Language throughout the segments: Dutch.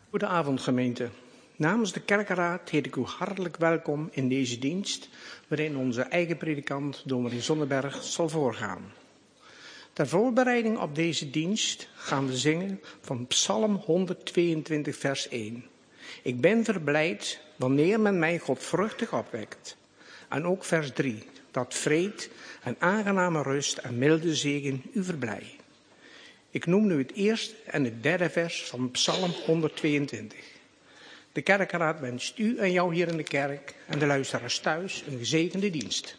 Goedenavond gemeente. Namens de kerkenraad heet ik u hartelijk welkom in deze dienst, waarin onze eigen predikant dominee Zonneberg zal voorgaan. Ter voorbereiding op deze dienst gaan we zingen van Psalm 122 vers 1. Ik ben verblijd wanneer men mij godvruchtig opwekt. En ook vers 3, dat vreed en aangename rust en milde zegen u verblij. Ik noem nu het eerste en het derde vers van Psalm 122. De kerkenraad wenst u en jou hier in de kerk en de luisteraars thuis een gezegende dienst.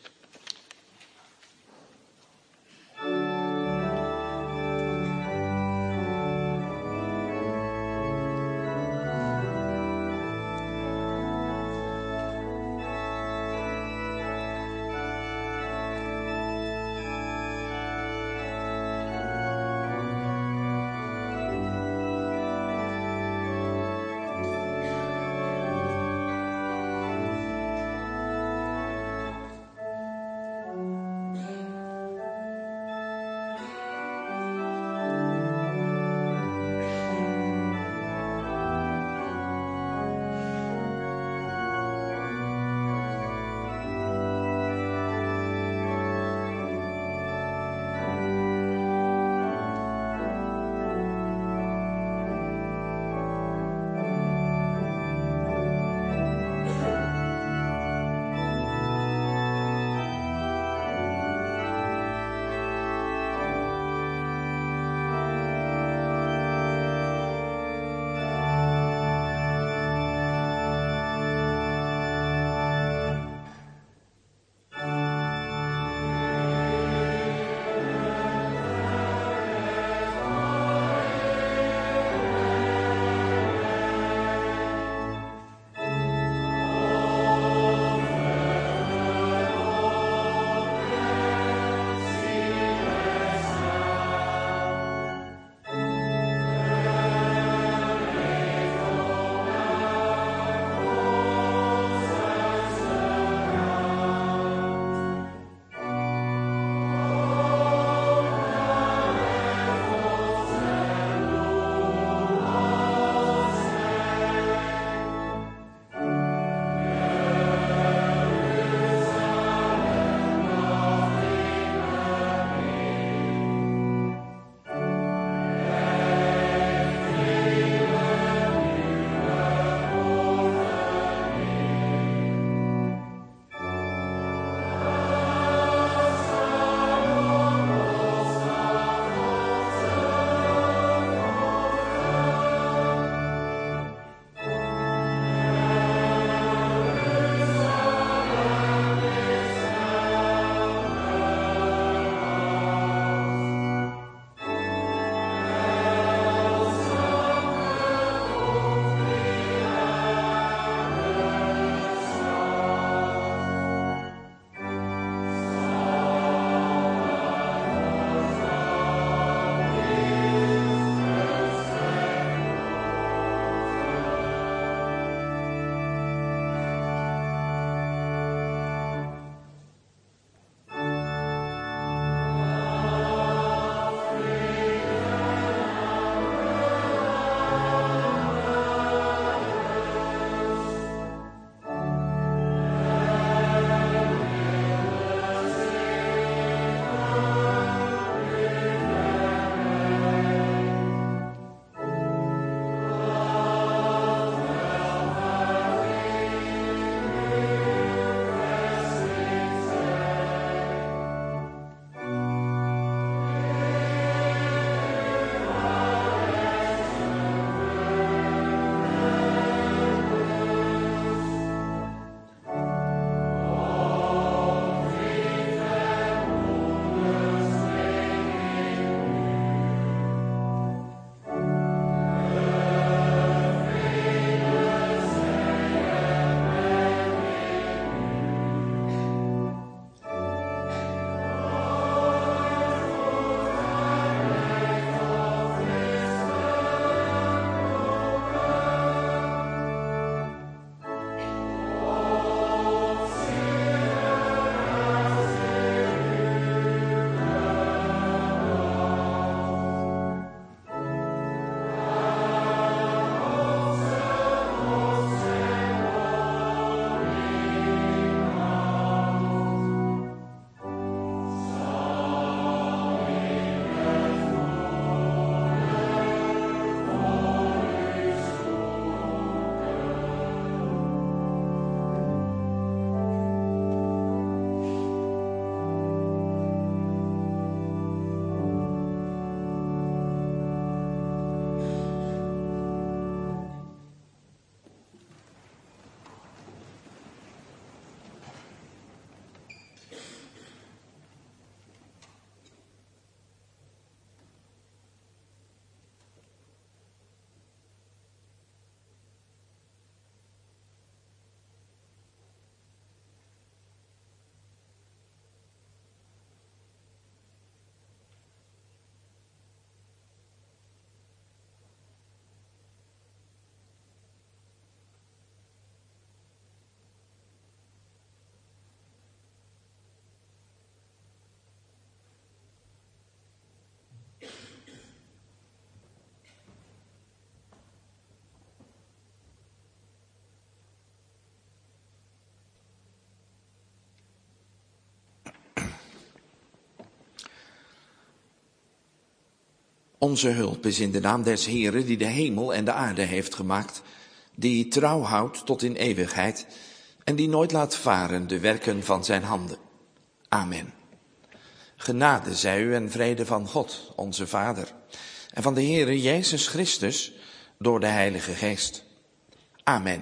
Onze hulp is in de naam des Heeren die de hemel en de aarde heeft gemaakt, die trouw houdt tot in eeuwigheid en die nooit laat varen de werken van zijn handen. Amen. Genade zij u en vrede van God, onze Vader, en van de Heere Jezus Christus door de Heilige Geest. Amen.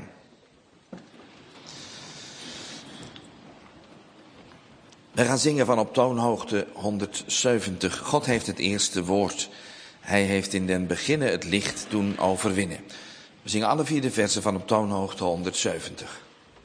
We gaan zingen van op toonhoogte 170. God heeft het eerste woord. Hij heeft in den beginne het licht doen overwinnen. We zingen alle 4 de versen van op toonhoogte 170.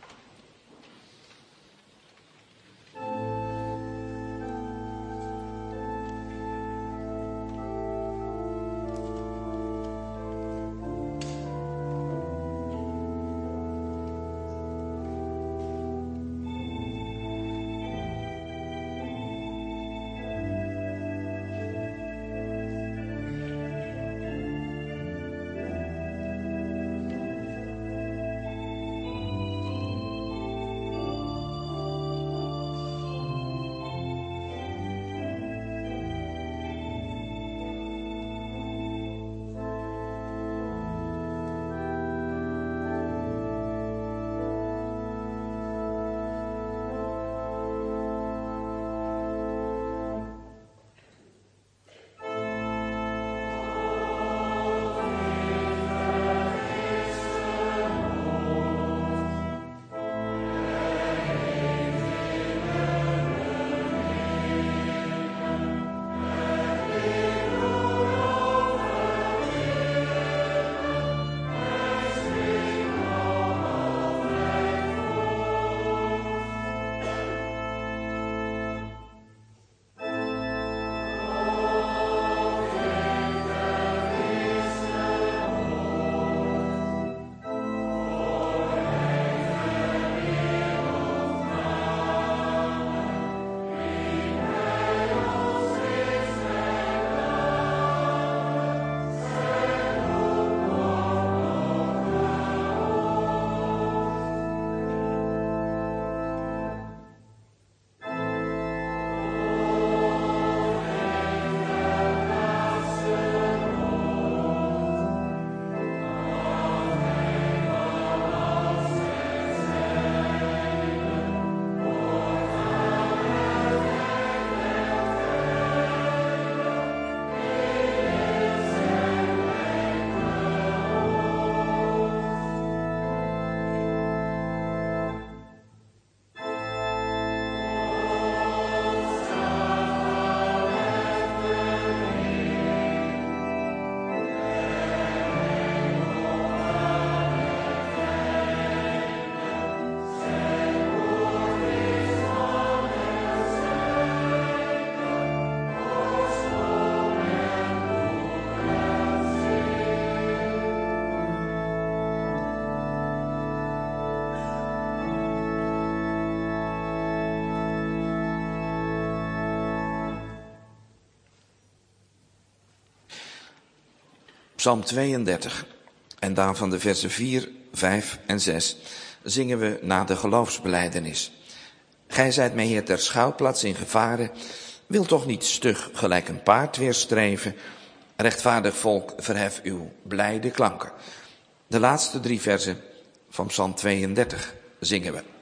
Psalm 32 en daarvan de versen 4, 5 en 6 zingen we na de geloofsbelijdenis. Gij zijt mij Heer ter schuilplaats in gevaren, wil toch niet stug gelijk een paard weerstreven. Rechtvaardig volk, verhef uw blijde klanken. De laatste 3 versen van Psalm 32 zingen we.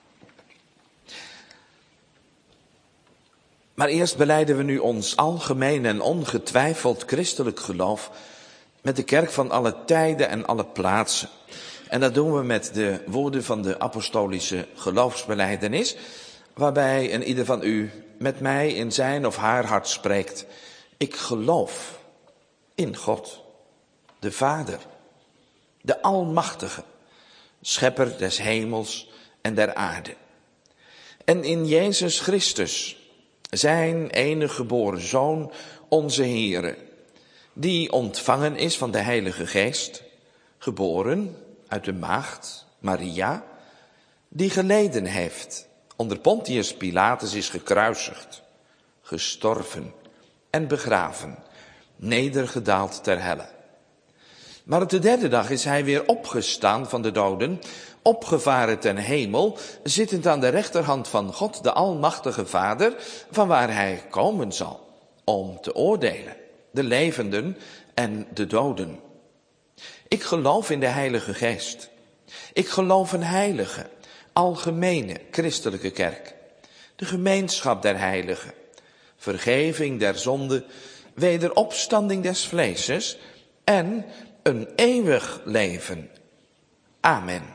Maar eerst belijden we nu ons algemeen en ongetwijfeld christelijk geloof met de kerk van alle tijden en alle plaatsen. En dat doen we met de woorden van de apostolische geloofsbelijdenis, waarbij een ieder van u met mij in zijn of haar hart spreekt: ik geloof in God, de Vader, de Almachtige, schepper des hemels en der aarde. En in Jezus Christus, zijn enige geboren Zoon, onze Heere, die ontvangen is van de Heilige Geest, geboren uit de maagd Maria, die geleden heeft, onder Pontius Pilatus is gekruisigd, gestorven en begraven, nedergedaald ter helle. Maar op de 3e dag is hij weer opgestaan van de doden, opgevaren ten hemel, zittend aan de rechterhand van God, de Almachtige Vader, vanwaar hij komen zal om te oordelen, de levenden en de doden. Ik geloof in de Heilige Geest. Ik geloof een heilige, algemene christelijke kerk. De gemeenschap der heiligen, vergeving der zonde, wederopstanding des vleeses en een eeuwig leven. Amen.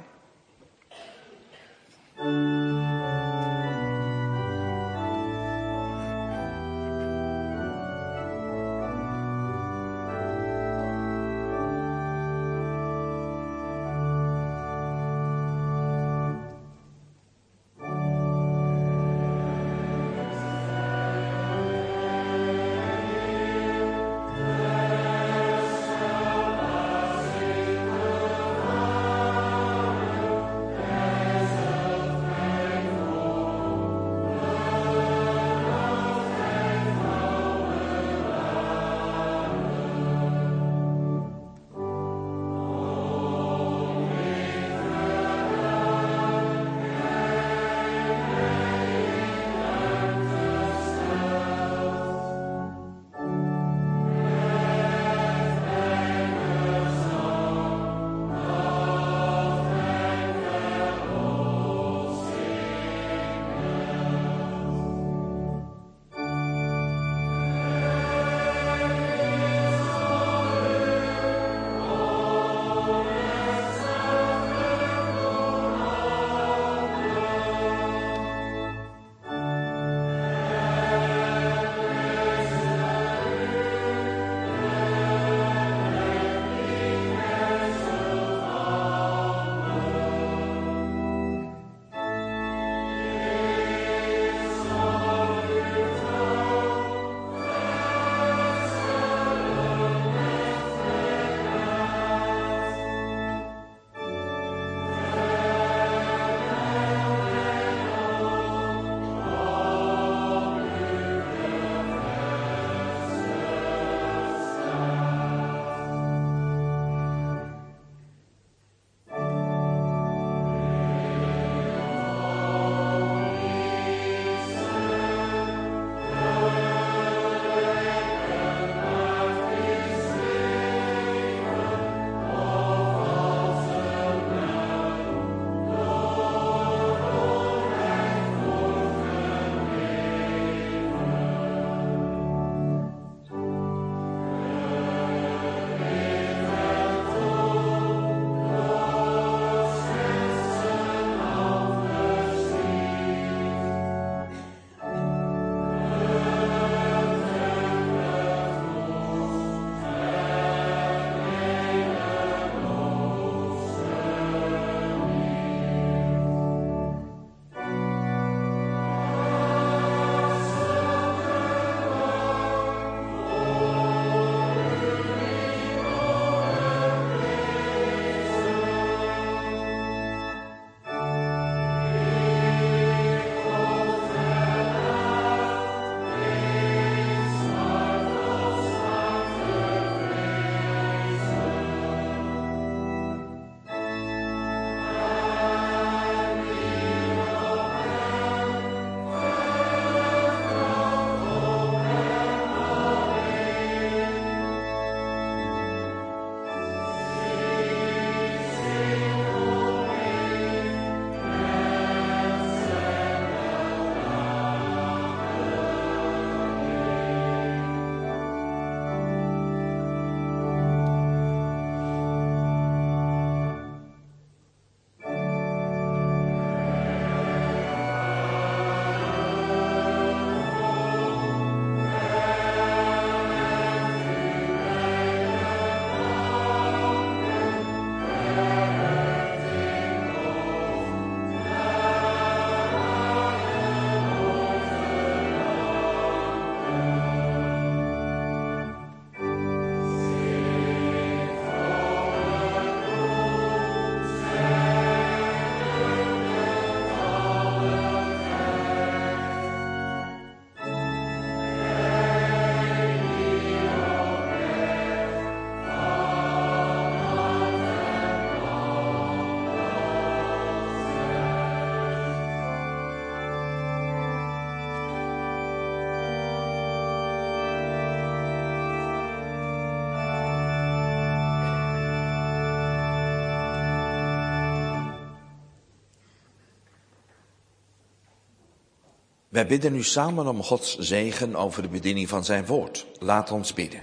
Wij bidden nu samen om Gods zegen over de bediening van zijn woord. Laat ons bidden.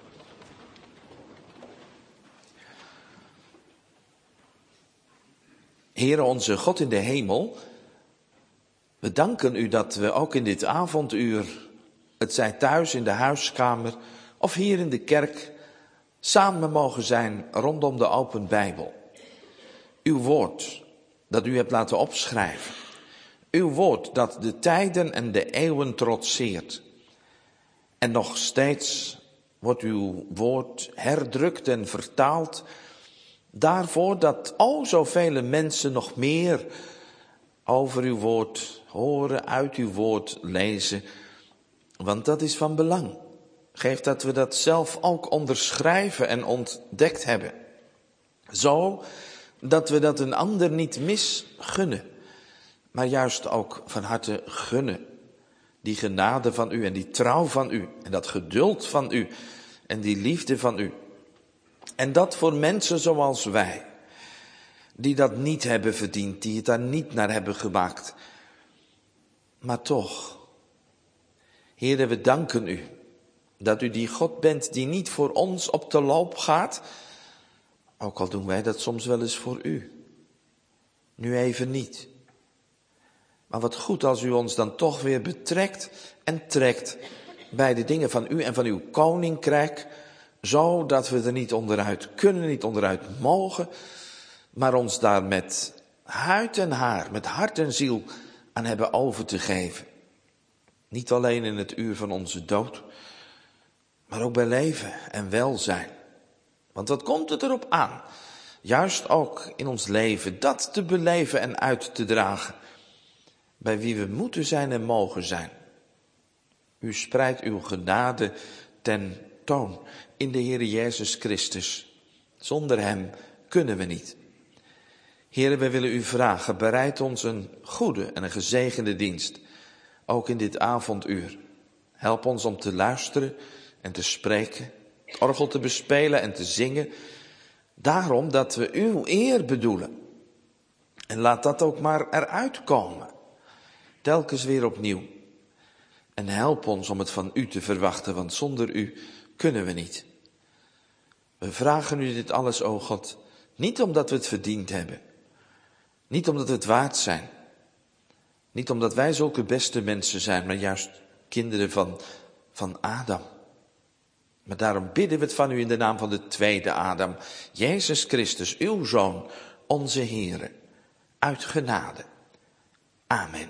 Heere onze God in de hemel, we danken u dat we ook in dit avonduur, het zij thuis in de huiskamer of hier in de kerk, samen mogen zijn rondom de open Bijbel. Uw woord dat u hebt laten opschrijven. Uw woord dat de tijden en de eeuwen trotseert. En nog steeds wordt uw woord herdrukt en vertaald. Daarvoor dat zoveel mensen nog meer over uw woord horen, uit uw woord lezen. Want dat is van belang. Geef dat we dat zelf ook onderschrijven en ontdekt hebben. Zo dat we dat een ander niet misgunnen, maar juist ook van harte gunnen. Die genade van u en die trouw van u en dat geduld van u en die liefde van u. En dat voor mensen zoals wij, die dat niet hebben verdiend, die het daar niet naar hebben gemaakt. Maar toch, Heere, we danken u dat u die God bent die niet voor ons op de loop gaat, ook al doen wij dat soms wel eens voor u. Nu even niet. Maar wat goed als u ons dan toch weer betrekt en trekt bij de dingen van u en van uw koninkrijk, zodat we er niet onderuit kunnen, niet onderuit mogen, maar ons daar met huid en haar, met hart en ziel aan hebben over te geven. Niet alleen in het uur van onze dood, maar ook bij leven en welzijn. Want wat komt het erop aan? Juist ook in ons leven dat te beleven en uit te dragen. Bij wie we moeten zijn en mogen zijn. U spreidt uw genade ten toon in de Heer Jezus Christus. Zonder hem kunnen we niet. Heere, wij willen u vragen, bereid ons een goede en een gezegende dienst. Ook in dit avonduur. Help ons om te luisteren en te spreken. Het orgel te bespelen en te zingen. Daarom dat we uw eer bedoelen. En laat dat ook maar eruit komen. Telkens weer opnieuw. En help ons om het van u te verwachten, want zonder u kunnen we niet. We vragen u dit alles, o God, niet omdat we het verdiend hebben. Niet omdat we het waard zijn. Niet omdat wij zulke beste mensen zijn, maar juist kinderen van Adam. Maar daarom bidden we het van u in de naam van de tweede Adam, Jezus Christus, uw Zoon, onze Heere, uit genade. Amen.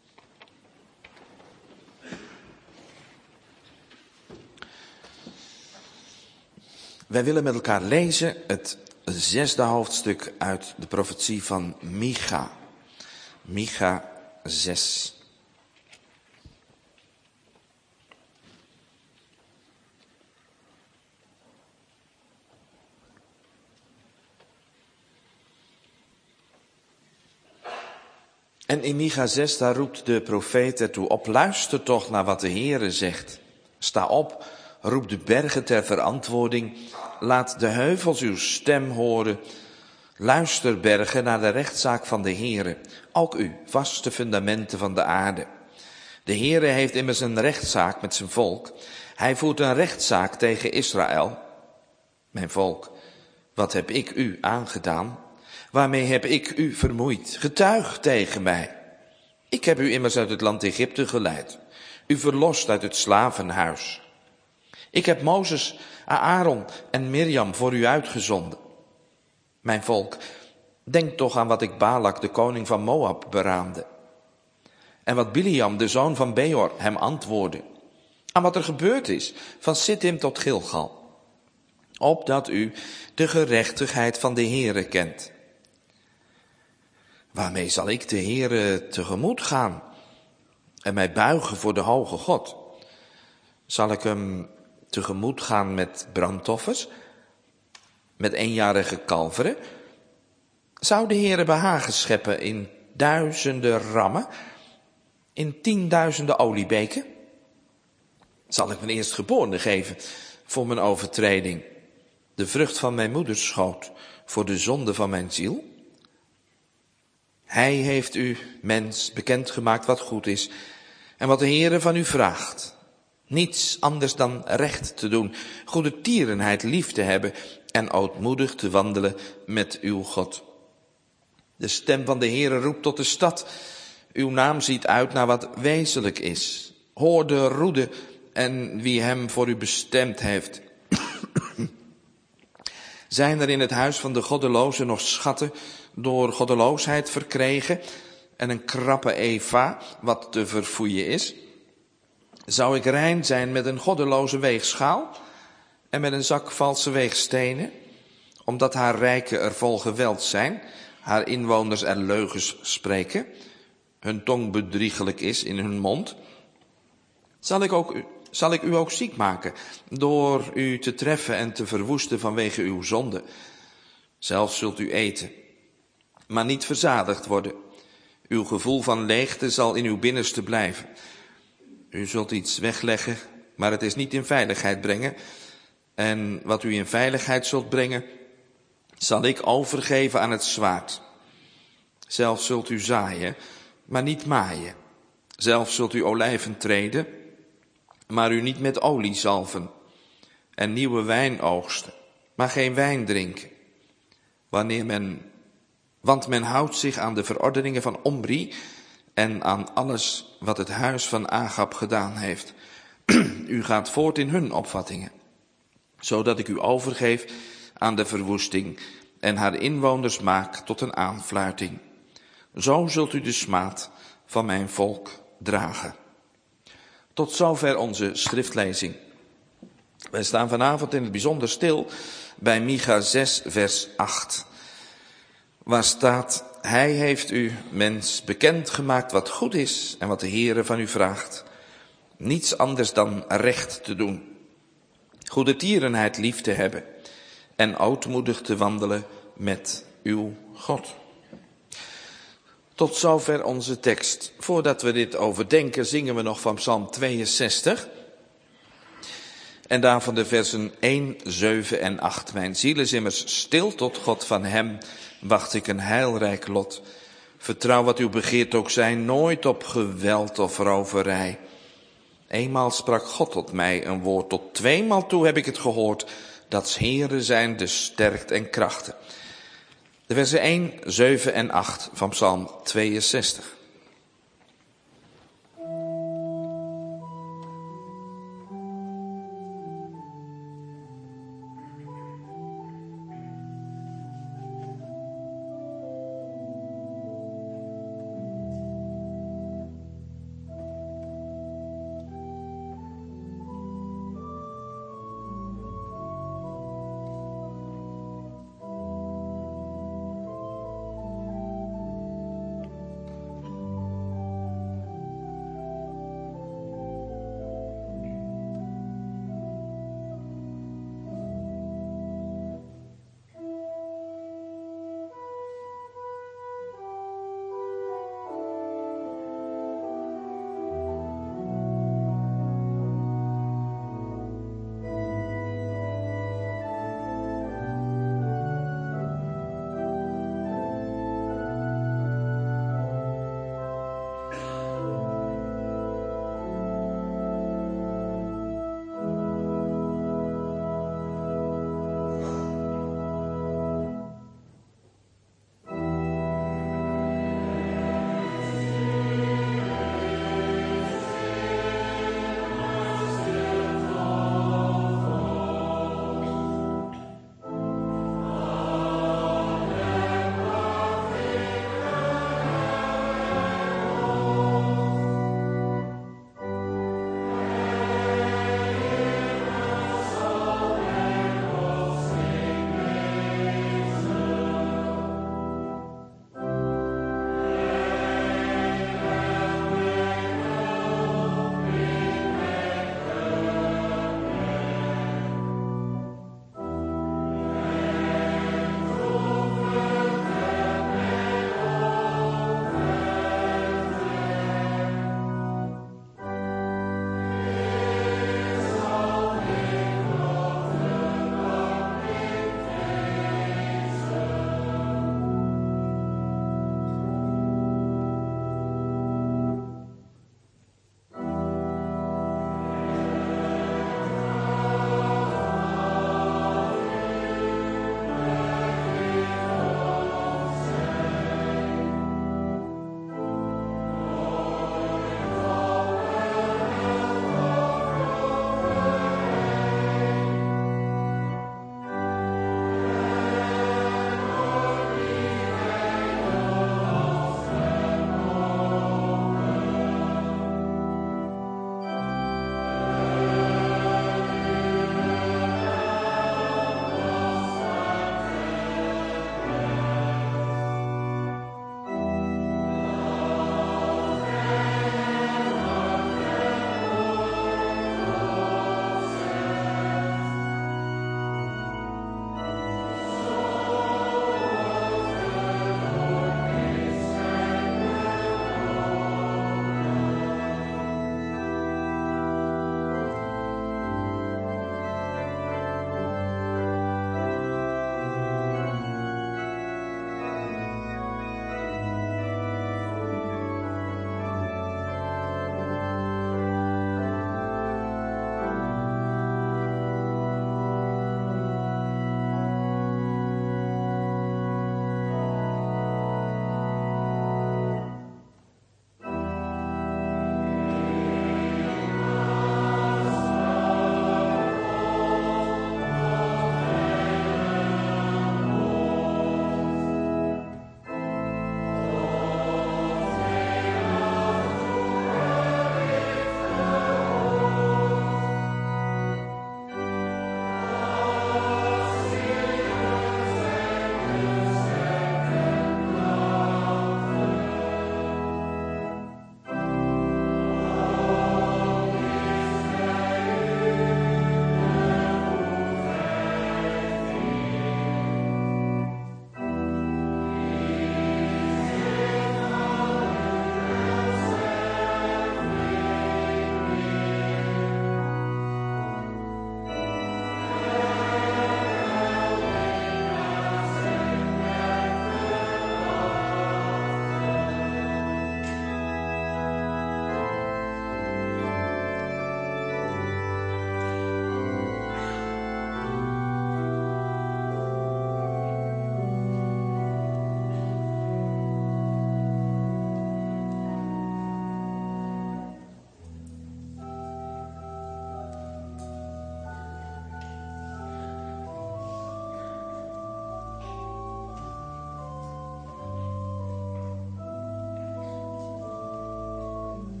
Wij willen met elkaar lezen het 6e hoofdstuk uit de profetie van Micha. Micha 6. En in Micha 6, daar roept de profeet ertoe op, luister toch naar wat de Heere zegt. Sta op, roep de bergen ter verantwoording, laat de heuvels uw stem horen. Luister bergen naar de rechtszaak van de Heere, ook u, vaste fundamenten van de aarde. De Heere heeft immers een rechtszaak met zijn volk. Hij voert een rechtszaak tegen Israël. Mijn volk, wat heb ik u aangedaan? Waarmee heb ik u vermoeid? Getuig tegen mij. Ik heb u immers uit het land Egypte geleid. U verlost uit het slavenhuis. Ik heb Mozes, Aaron en Mirjam voor u uitgezonden. Mijn volk, denk toch aan wat ik Balak, de koning van Moab, beraamde. En wat Biliam, de zoon van Beor, hem antwoordde. Aan wat er gebeurd is, van Sittim tot Gilgal. Opdat u de gerechtigheid van de Heere kent. Waarmee zal ik de Heere tegemoet gaan en mij buigen voor de hoge God? Zal ik hem tegemoet gaan met brandoffers, met eenjarige kalveren? Zou de Heere behagen scheppen in duizenden rammen, in 10.000 oliebeken? Zal ik mijn eerstgeborene geven voor mijn overtreding, de vrucht van mijn moeders schoot, voor de zonde van mijn ziel? Hij heeft u, mens, bekendgemaakt wat goed is. En wat de Heere van u vraagt, niets anders dan recht te doen, goede tierenheid lief te hebben en ootmoedig te wandelen met uw God. De stem van de Heere roept tot de stad. Uw naam ziet uit naar wat wezenlijk is. Hoor de roede en wie hem voor u bestemd heeft. Zijn er in het huis van de goddelozen nog schatten door goddeloosheid verkregen en een krappe Eva wat te verfoeien is? Zou ik rein zijn met een goddeloze weegschaal en met een zak valse weegstenen, omdat haar rijken er vol geweld zijn, haar inwoners er leugens spreken, hun tong bedriegelijk is in hun mond? Zal ik u ook ziek maken door u te treffen en te verwoesten vanwege uw zonde? Zelf zult u eten, maar niet verzadigd worden. Uw gevoel van leegte zal in uw binnenste blijven. U zult iets wegleggen, maar het is niet in veiligheid brengen. En wat u in veiligheid zult brengen, zal ik overgeven aan het zwaard. Zelf zult u zaaien, maar niet maaien. Zelf zult u olijven treden, maar u niet met olie zalven. En nieuwe wijn oogsten, maar geen wijn drinken. Want men houdt zich aan de verordeningen van Omri en aan alles wat het huis van Agab gedaan heeft. U gaat voort in hun opvattingen, zodat ik u overgeef aan de verwoesting en haar inwoners maak tot een aanfluiting. Zo zult u de smaad van mijn volk dragen. Tot zover onze schriftlezing. Wij staan vanavond in het bijzonder stil bij Micha 6 vers 8. Waar staat: Hij heeft u, mens, bekendgemaakt wat goed is en wat de Heere van u vraagt. Niets anders dan recht te doen, goede tierenheid lief te hebben en ootmoedig te wandelen met uw God. Tot zover onze tekst. Voordat we dit overdenken, zingen we nog van Psalm 62. En daarvan de versen 1, 7 en 8. Mijn ziel is immers stil tot God, van hem wacht ik een heilrijk lot. Vertrouw wat uw begeert ook zijn, nooit op geweld of roverij. Eenmaal sprak God tot mij een woord, tot tweemaal toe heb ik het gehoord, dat 's Heere zijn de sterkt en krachten. De versen 1, 7 en 8 van Psalm 62.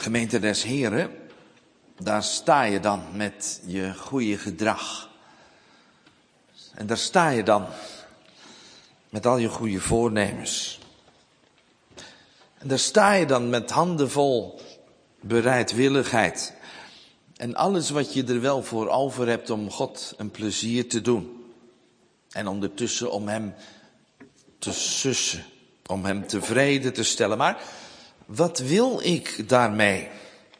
Gemeente des Heren, daar sta je dan met je goede gedrag. En daar sta je dan met al je goede voornemens. En daar sta je dan met handen vol bereidwilligheid. En alles wat je er wel voor over hebt om God een plezier te doen. En ondertussen om hem te sussen, om hem tevreden te stellen. Maar wat wil ik daarmee?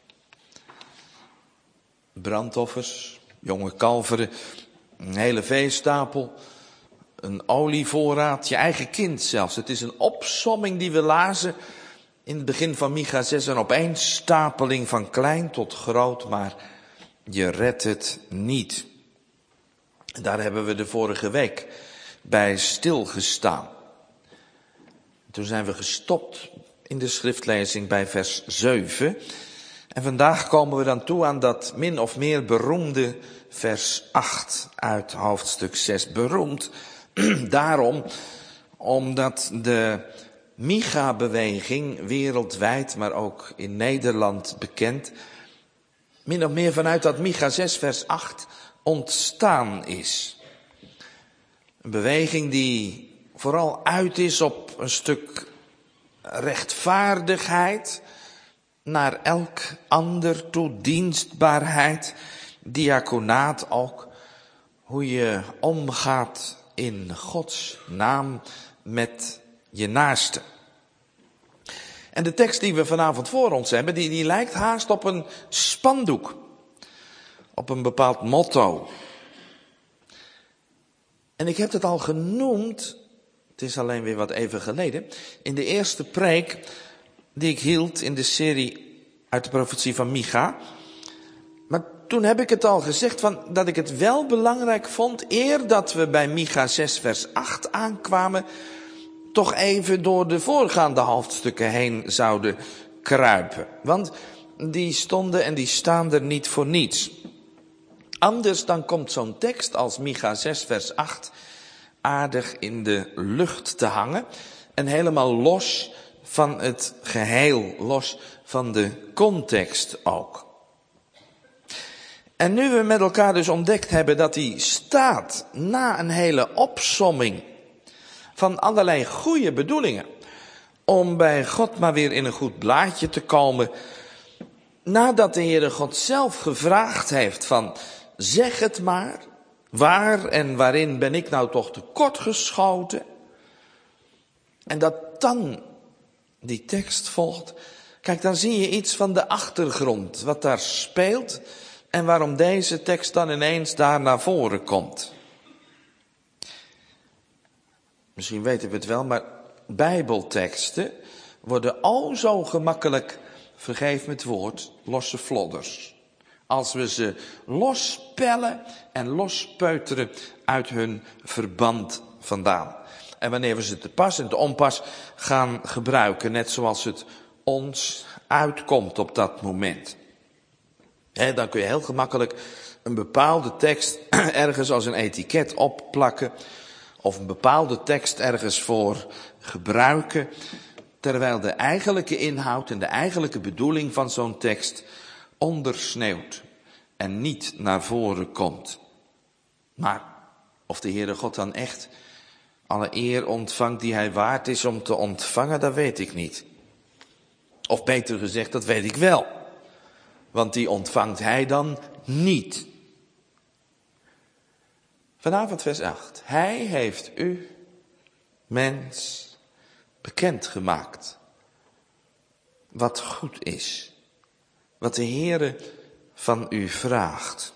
Brandoffers, jonge kalveren, een hele veestapel, een olievoorraad, je eigen kind zelfs. Het is een opsomming die we lazen in het begin van Micha 6, een opeenstapeling van klein tot groot, maar je redt het niet. Daar hebben we de vorige week bij stilgestaan. Toen zijn we gestopt in de schriftlezing bij vers 7. En vandaag komen we dan toe aan dat min of meer beroemde vers 8 uit hoofdstuk 6. Beroemd daarom omdat de Micha-beweging wereldwijd, maar ook in Nederland bekend, min of meer vanuit dat Micha 6 vers 8 ontstaan is. Een beweging die vooral uit is op een stuk rechtvaardigheid, naar elk ander toe, dienstbaarheid, diaconaat ook, hoe je omgaat in Gods naam met je naaste. En de tekst die we vanavond voor ons hebben, die lijkt haast op een spandoek, op een bepaald motto. En ik heb het al genoemd, het is alleen weer wat even geleden, in de eerste preek die ik hield in de serie uit de profetie van Micha. Maar toen heb ik het al gezegd dat ik het wel belangrijk vond, eer dat we bij Micha 6 vers 8 aankwamen, toch even door de voorgaande hoofdstukken heen zouden kruipen. Want die stonden en die staan er niet voor niets. Anders dan komt zo'n tekst als Micha 6 vers 8 aardig in de lucht te hangen en helemaal los van het geheel, los van de context ook. En nu we met elkaar dus ontdekt hebben dat die staat na een hele opsomming van allerlei goede bedoelingen, om bij God maar weer in een goed blaadje te komen, nadat de Heere God zelf gevraagd heeft van, zeg het maar, waar en waarin ben ik nou toch tekortgeschoten? En dat dan die tekst volgt, kijk, dan zie je iets van de achtergrond, wat daar speelt en waarom deze tekst dan ineens daar naar voren komt. Misschien weten we het wel, maar bijbelteksten worden zo gemakkelijk, vergeef me het woord, losse flodders. Als we ze lospellen en lospeuteren uit hun verband vandaan. En wanneer we ze te pas en te onpas gaan gebruiken, net zoals het ons uitkomt op dat moment. Dan kun je heel gemakkelijk een bepaalde tekst ergens als een etiket opplakken, of een bepaalde tekst ergens voor gebruiken, terwijl de eigenlijke inhoud en de eigenlijke bedoeling van zo'n tekst ondersneeuwt en niet naar voren komt. Maar of de Heere God dan echt alle eer ontvangt die hij waard is om te ontvangen, dat weet ik niet. Of beter gezegd, dat weet ik wel. Want die ontvangt hij dan niet. Vanavond vers 8. Hij heeft u, mens, bekendgemaakt wat goed is. Wat de Heere van u vraagt.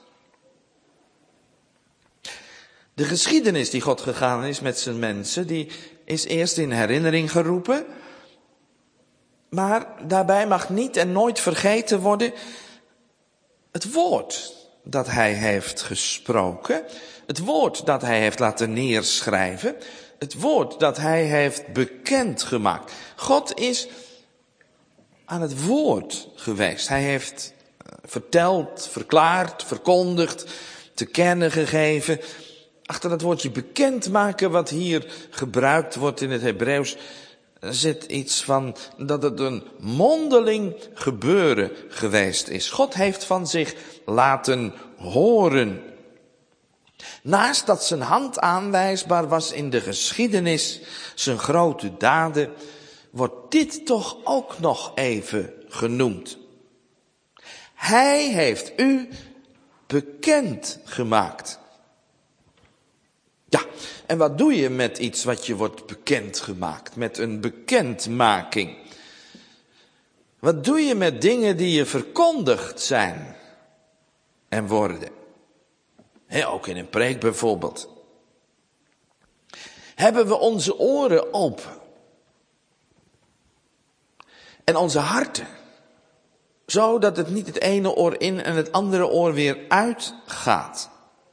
De geschiedenis die God gegaan is met zijn mensen, die is eerst in herinnering geroepen. Maar daarbij mag niet en nooit vergeten worden het woord dat hij heeft gesproken. Het woord dat hij heeft laten neerschrijven. Het woord dat hij heeft bekendgemaakt. God is aan het woord geweest. Hij heeft verteld, verklaard, verkondigd, te kennen gegeven. Achter dat woordje bekendmaken wat hier gebruikt wordt in het Hebreeuws zit iets van dat het een mondeling gebeuren geweest is. God heeft van zich laten horen. Naast dat zijn hand aanwijsbaar was in de geschiedenis, zijn grote daden, wordt dit toch ook nog even genoemd. Hij heeft u bekend gemaakt. Ja, en wat doe je met iets wat je wordt bekendgemaakt? Met een bekendmaking. Wat doe je met dingen die je verkondigd zijn en worden? Ook in een preek bijvoorbeeld. Hebben we onze oren open? En onze harten? Zodat het niet het ene oor in en het andere oor weer uitgaat.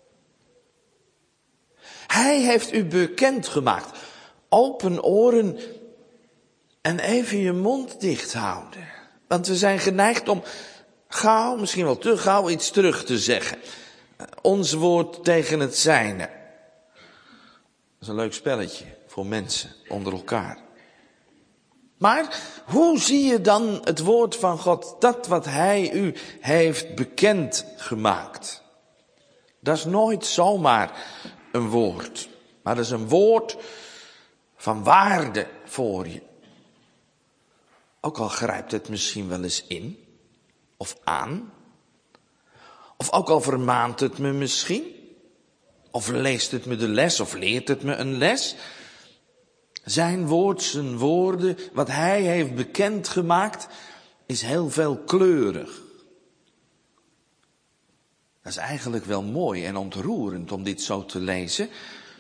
Hij heeft u bekend gemaakt. Open oren en even je mond dicht houden. Want we zijn geneigd om gauw, misschien wel te gauw, iets terug te zeggen. Ons woord tegen het zijne. Dat is een leuk spelletje voor mensen onder elkaar. Maar hoe zie je dan het woord van God, dat wat hij u heeft bekend gemaakt? Dat is nooit zomaar een woord, maar dat is een woord van waarde voor je. Ook al grijpt het misschien wel eens in of aan. Of ook al vermaant het me misschien. Of leest het me de les of leert het me een les. Zijn woord, zijn woorden, wat hij heeft bekendgemaakt, is heel veelkleurig. Dat is eigenlijk wel mooi en ontroerend om dit zo te lezen.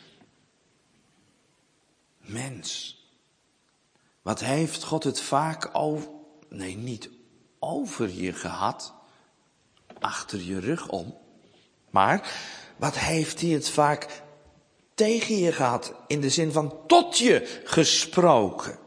Mens, wat heeft God het vaak niet over je gehad, achter je rug om. Maar wat heeft hij het vaak tegen je gehad, in de zin van tot je gesproken.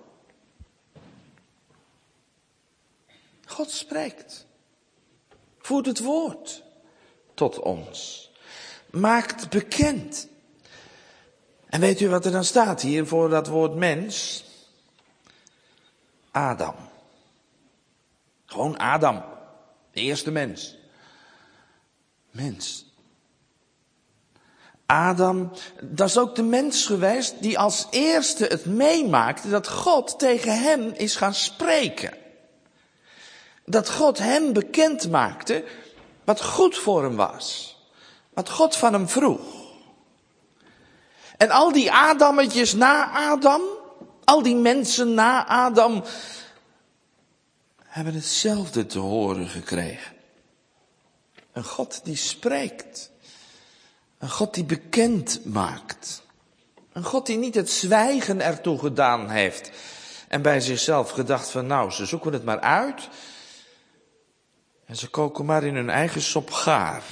God spreekt, voert het woord tot ons, maakt bekend. En weet u wat er dan staat hier voor dat woord mens? Adam. Gewoon Adam, de eerste mens. Mens. Adam, dat is ook de mens geweest die als eerste het meemaakte dat God tegen hem is gaan spreken. Dat God hem bekend maakte wat goed voor hem was. Wat God van hem vroeg. En al die Adammetjes na Adam, al die mensen na Adam, hebben hetzelfde te horen gekregen. Een God die spreekt. Een God die bekend maakt. Een God die niet het zwijgen ertoe gedaan heeft. En bij zichzelf gedacht van nou, ze zoeken het maar uit. En ze koken maar in hun eigen sop gaar.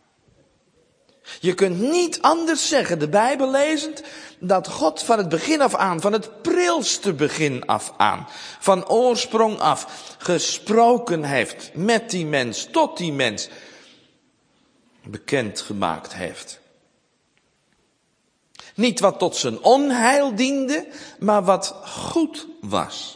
Je kunt niet anders zeggen, de Bijbel lezend, dat God van het begin af aan, van het prilste begin af aan, van oorsprong af, gesproken heeft met die mens, tot die mens, bekend gemaakt heeft. Niet wat tot zijn onheil diende, maar wat goed was.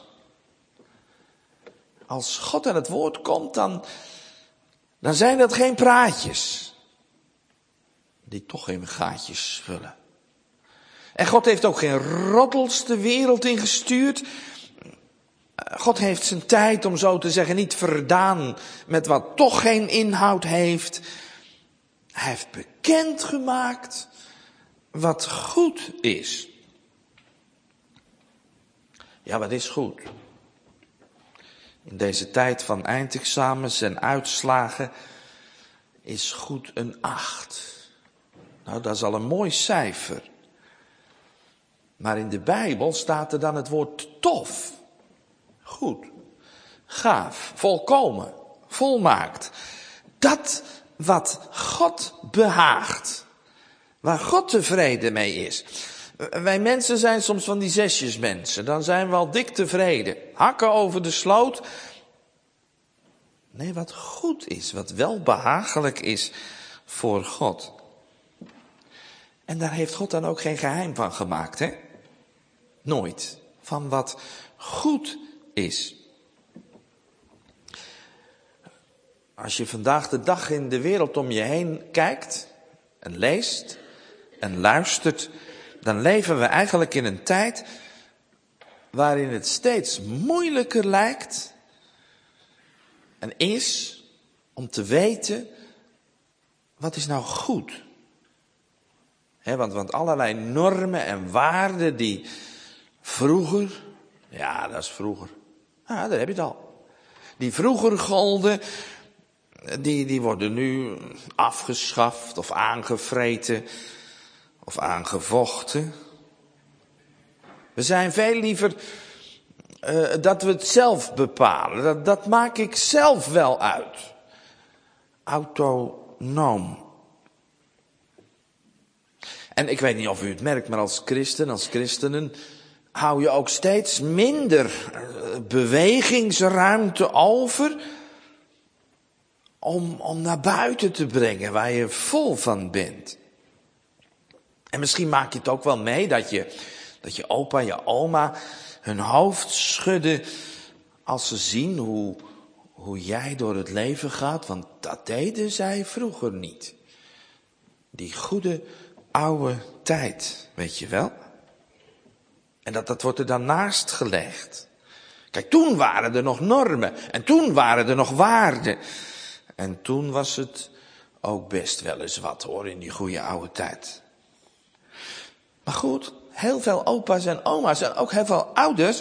Als God aan het woord komt, dan zijn dat geen praatjes. Die toch geen gaatjes vullen. En God heeft ook geen roddels de wereld ingestuurd. God heeft zijn tijd, om zo te zeggen, niet verdaan met wat toch geen inhoud heeft. Hij heeft bekendgemaakt wat goed is. Ja, wat is goed? In deze tijd van eindexamens en uitslagen is goed een 8. Nou, dat is al een mooi cijfer. Maar in de Bijbel staat er dan het woord tof. Goed, gaaf, volkomen, volmaakt. Dat wat God behaagt. Waar God tevreden mee is. Wij mensen zijn soms van die zesjesmensen. Dan zijn we al dik tevreden. Hakken over de sloot. Nee, wat goed is, wat wel behagelijk is voor God. En daar heeft God dan ook geen geheim van gemaakt, hè? Nooit. van wat goed is. Als je vandaag de dag in de wereld om je heen kijkt en leest en luistert, dan leven we eigenlijk in een tijd waarin het steeds moeilijker lijkt en is om te weten, wat is nou goed? Want allerlei normen en waarden die vroeger, ja dat is vroeger, daar heb je het al. Die vroeger golden, die worden nu afgeschaft of aangevreten of aangevochten. We zijn veel liever dat we het zelf bepalen. Dat maak ik zelf wel uit. Autonoom. En ik weet niet of u het merkt, maar als christenen, hou je ook steeds minder bewegingsruimte over om naar buiten te brengen waar je vol van bent. En misschien maak je het ook wel mee dat je opa en je oma hun hoofd schudden als ze zien hoe jij door het leven gaat, want dat deden zij vroeger niet. Die goede oude tijd, weet je wel. En dat wordt er dan naast gelegd. Kijk, toen waren er nog normen en toen waren er nog waarden. En toen was het ook best wel eens wat hoor, in die goede oude tijd. Maar goed, heel veel opa's en oma's en ook heel veel ouders,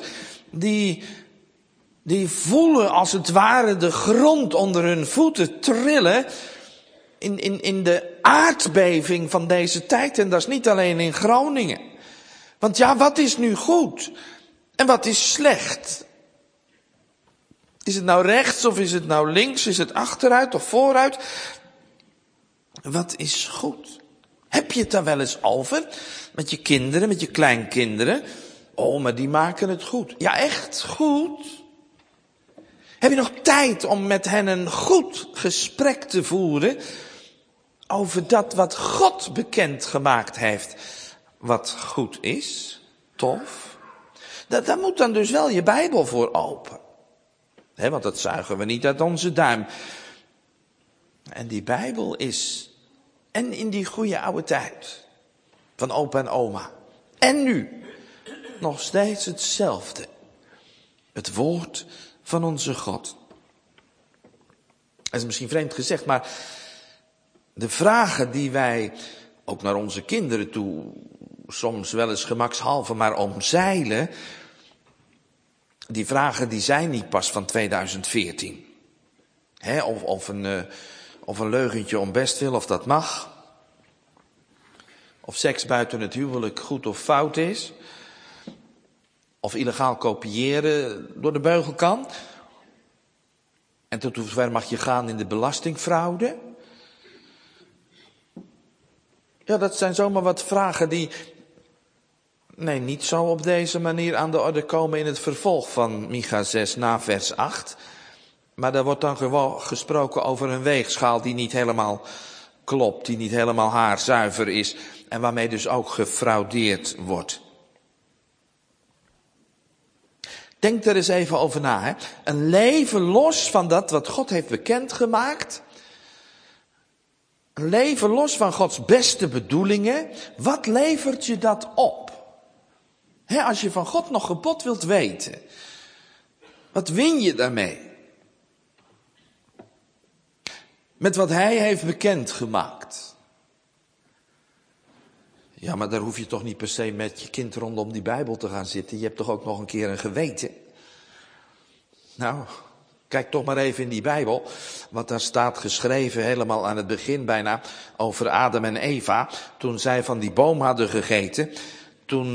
die voelen als het ware de grond onder hun voeten trillen in de aardbeving van deze tijd. En dat is niet alleen in Groningen. Want ja, wat is nu goed? En wat is slecht? Is het nou rechts of is het nou links? Is het achteruit of vooruit? Wat is goed? Heb je het daar wel eens over? Met je kinderen, met je kleinkinderen? Oh, maar die maken het goed. Ja, echt goed? Heb je nog tijd om met hen een goed gesprek te voeren over dat wat God bekendgemaakt heeft, wat goed is? Tof. Daar moet dan dus wel je Bijbel voor open. Want dat zuigen we niet uit onze duim. En die Bijbel is, en in die goede oude tijd, van opa en oma, en nu, nog steeds hetzelfde. Het woord van onze God. Dat is misschien vreemd gezegd, maar de vragen die wij ook naar onze kinderen toe soms wel eens gemakshalve maar omzeilen, die vragen die zijn niet pas van 2014. Of een leugentje om bestwil, of dat mag. Of seks buiten het huwelijk goed of fout is. Of illegaal kopiëren door de beugel kan. En tot hoe ver mag je gaan in de belastingfraude? Ja, dat zijn zomaar wat vragen die niet zo op deze manier aan de orde komen in het vervolg van Micha 6 na vers 8. Maar daar wordt dan gewoon gesproken over een weegschaal die niet helemaal klopt, die niet helemaal haarzuiver is en waarmee dus ook gefraudeerd wordt. Denk er eens even over na. Hè? Een leven los van dat wat God heeft bekendgemaakt. Een leven los van Gods beste bedoelingen. Wat levert je dat op? Als je van God nog gebod wilt weten. Wat win je daarmee? Met wat Hij heeft bekendgemaakt. Ja, maar daar hoef je toch niet per se met je kind rondom die Bijbel te gaan zitten. Je hebt toch ook nog een keer een geweten? Nou, kijk toch maar even in die Bijbel. Wat daar staat geschreven, helemaal aan het begin bijna, over Adam en Eva. Toen zij van die boom hadden gegeten, toen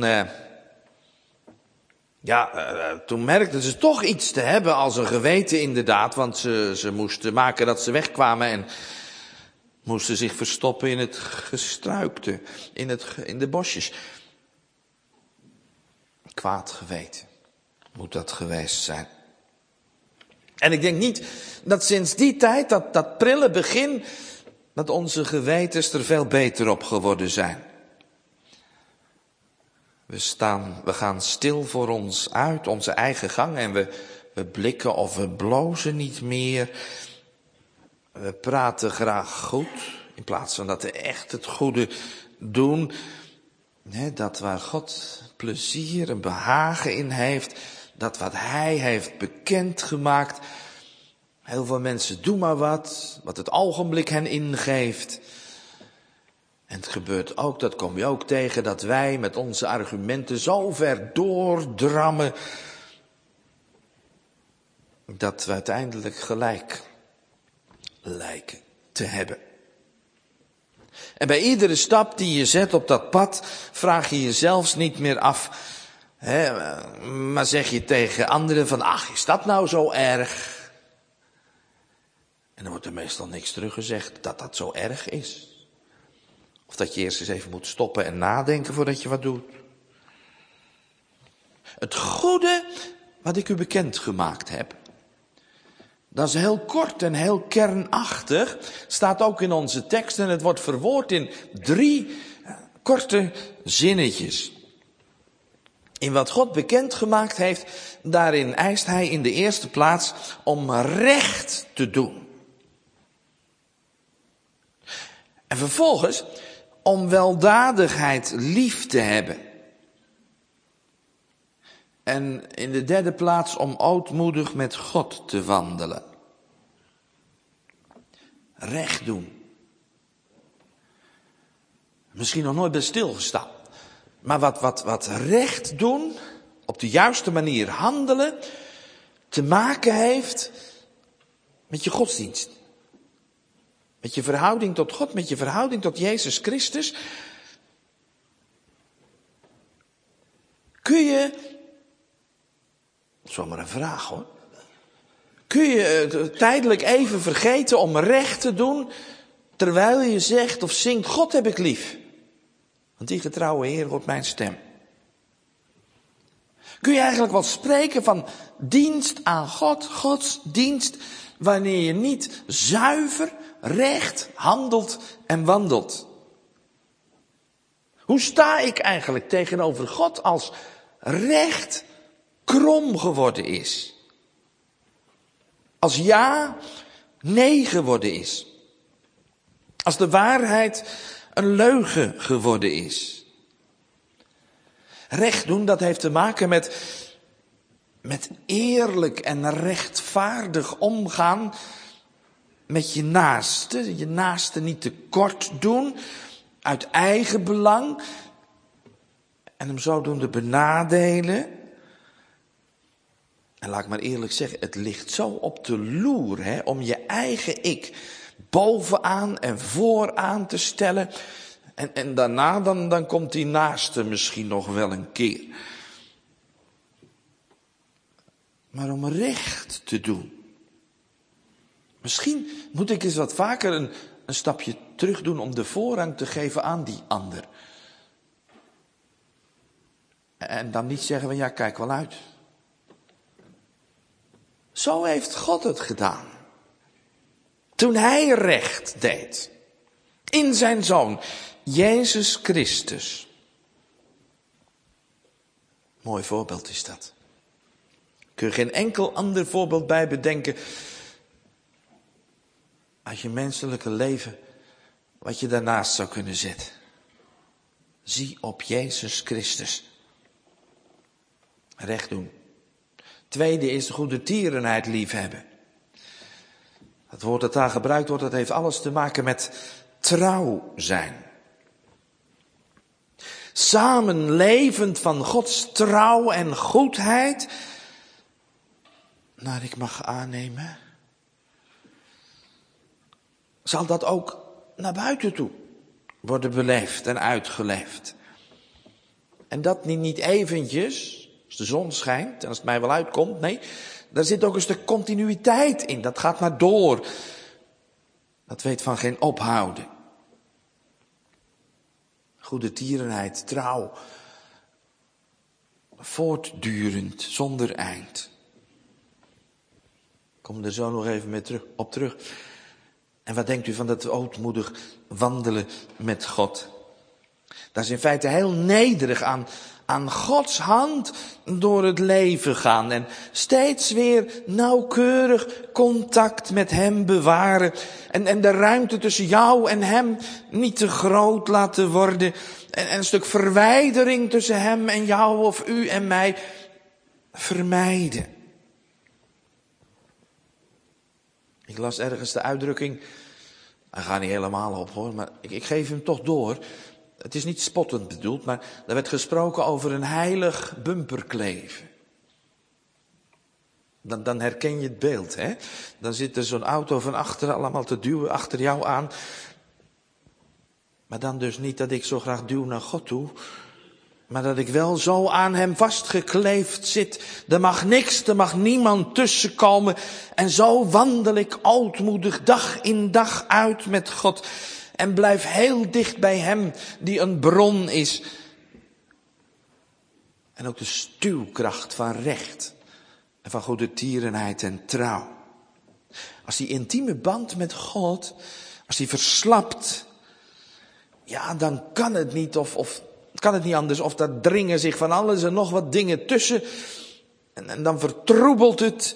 merkten ze toch iets te hebben als een geweten inderdaad. Want ze moesten maken dat ze wegkwamen en moesten zich verstoppen in het gestruikte, in de bosjes. Kwaad geweten moet dat geweest zijn. En ik denk niet dat sinds die tijd, dat prille begin, dat onze gewetens er veel beter op geworden zijn. We gaan stil voor ons uit, onze eigen gang en we blikken of we blozen niet meer. We praten graag goed, in plaats van dat we echt het goede doen. Dat waar God plezier en behagen in heeft, dat wat Hij heeft bekendgemaakt. Heel veel mensen doen maar wat het ogenblik hen ingeeft. En het gebeurt ook, dat kom je ook tegen, dat wij met onze argumenten zo ver doordrammen, dat we uiteindelijk gelijk lijken te hebben. En bij iedere stap die je zet op dat pad, vraag je je zelfs niet meer af, maar zeg je tegen anderen van, ach, is dat nou zo erg? En dan wordt er meestal niks teruggezegd dat dat zo erg is. Of dat je eerst eens even moet stoppen en nadenken voordat je wat doet. Het goede wat ik u bekendgemaakt heb, dat is heel kort en heel kernachtig. Staat ook in onze tekst en het wordt verwoord in 3 korte zinnetjes. In wat God bekendgemaakt heeft, daarin eist Hij in de eerste plaats om recht te doen. En vervolgens om weldadigheid lief te hebben. En in de derde plaats om ootmoedig met God te wandelen. Recht doen. Misschien nog nooit bij stilgestaan. Maar wat recht doen, op de juiste manier handelen, te maken heeft met je godsdienst. Met je verhouding tot God, met je verhouding tot Jezus Christus. Kun je, zomaar een vraag hoor. Kun je tijdelijk even vergeten om recht te doen, terwijl je zegt of zingt, God heb ik lief. Want die getrouwe Heer hoort mijn stem. Kun je eigenlijk wel spreken van dienst aan God, Gods dienst, wanneer je niet zuiver, recht handelt en wandelt? Hoe sta ik eigenlijk tegenover God als recht krom geworden is? Als ja, nee geworden is. Als de waarheid een leugen geworden is. Recht doen, dat heeft te maken met eerlijk en rechtvaardig omgaan met je naaste. Je naaste niet tekort doen uit eigen belang en hem zodoende benadelen. En laat ik maar eerlijk zeggen, het ligt zo op de loer om je eigen ik bovenaan en vooraan te stellen. En daarna dan komt die naaste misschien nog wel een keer. Maar om recht te doen. Misschien moet ik eens wat vaker een stapje terug doen om de voorrang te geven aan die ander. En dan niet zeggen van ja, kijk wel uit. Zo heeft God het gedaan. Toen Hij recht deed. In zijn Zoon, Jezus Christus. Mooi voorbeeld is dat. Kun je geen enkel ander voorbeeld bij bedenken. Als je menselijke leven, wat je daarnaast zou kunnen zetten. Zie op Jezus Christus. Recht doen. Tweede is de goede tierenheid liefhebben. Het woord dat daar gebruikt wordt, dat heeft alles te maken met trouw zijn. Samenlevend van Gods trouw en goedheid, naar ik mag aannemen, zal dat ook naar buiten toe worden beleefd en uitgeleefd. En dat niet eventjes, als de zon schijnt en als het mij wel uitkomt, nee, daar zit ook een stuk continuïteit in. Dat gaat maar door. Dat weet van geen ophouden. Goede tierenheid, trouw. Voortdurend, zonder eind. Ik kom er zo nog even op terug. En wat denkt u van dat ootmoedig wandelen met God? Dat is in feite heel nederig aan aan Gods hand door het leven gaan. En steeds weer nauwkeurig contact met hem bewaren. En de ruimte tussen jou en hem niet te groot laten worden. En een stuk verwijdering tussen hem en jou of u en mij vermijden. Ik las ergens de uitdrukking, hij gaat niet helemaal op hoor, maar ik geef hem toch door. Het is niet spottend bedoeld, maar er werd gesproken over een heilig bumperkleven. Dan herken je het beeld, hè. Dan zit er zo'n auto van achteren allemaal te duwen achter jou aan. Maar dan dus niet dat ik zo graag duw naar God toe, maar dat ik wel zo aan hem vastgekleefd zit. Er mag niks, er mag niemand tussenkomen. En zo wandel ik ootmoedig dag in dag uit met God. En blijf heel dicht bij hem die een bron is. En ook de stuwkracht van recht. En van goedertierenheid en trouw. Als die intieme band met God, als die verslapt, ja, dan kan het niet of kan het niet anders. Of daar dringen zich van alles en nog wat dingen tussen. En dan vertroebelt het.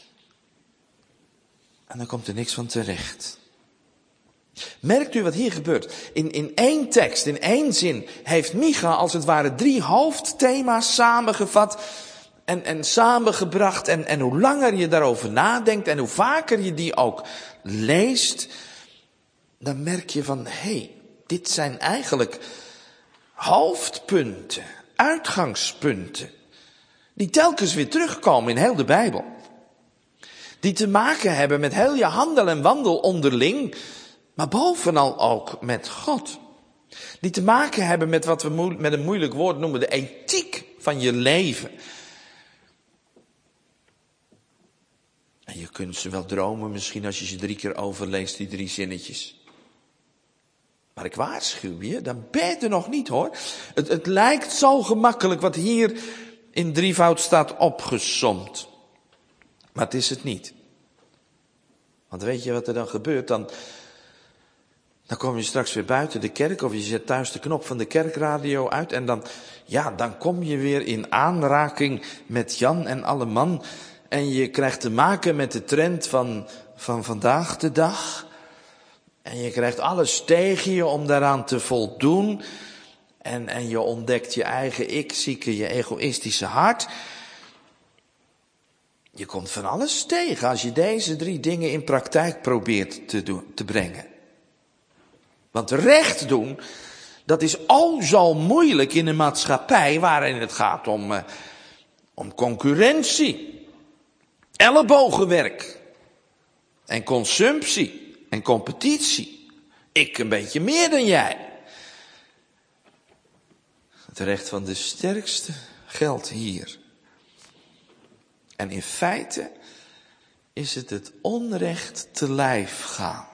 En dan komt er niks van terecht. Merkt u wat hier gebeurt? In één tekst, in één zin, heeft Micha als het ware 3 hoofdthema's samengevat en samengebracht. En hoe langer je daarover nadenkt en hoe vaker je die ook leest, dan merk je van, dit zijn eigenlijk hoofdpunten, uitgangspunten, die telkens weer terugkomen in heel de Bijbel. Die te maken hebben met heel je handel en wandel onderling, maar bovenal ook met God. Die te maken hebben met wat we met een moeilijk woord noemen de ethiek van je leven. En je kunt ze wel dromen misschien als je ze 3 keer overleest, die 3 zinnetjes. Maar ik waarschuw je, dan ben je er nog niet hoor. Het lijkt zo gemakkelijk wat hier in drievoud staat opgesomd. Maar het is het niet. Want weet je wat er dan gebeurt? Dan kom je straks weer buiten de kerk of je zet thuis de knop van de kerkradio uit. En dan kom je weer in aanraking met Jan en alle man. En je krijgt te maken met de trend van vandaag de dag. En je krijgt alles tegen je om daaraan te voldoen. En je ontdekt je eigen ik-zieke, je egoïstische hart. Je komt van alles tegen als je deze 3 dingen in praktijk probeert te brengen. Want recht doen, dat is zo moeilijk in een maatschappij waarin het gaat om concurrentie, ellebogenwerk en consumptie. En competitie. Ik een beetje meer dan jij. Het recht van de sterkste geldt hier. En in feite is het onrecht te lijf gaan.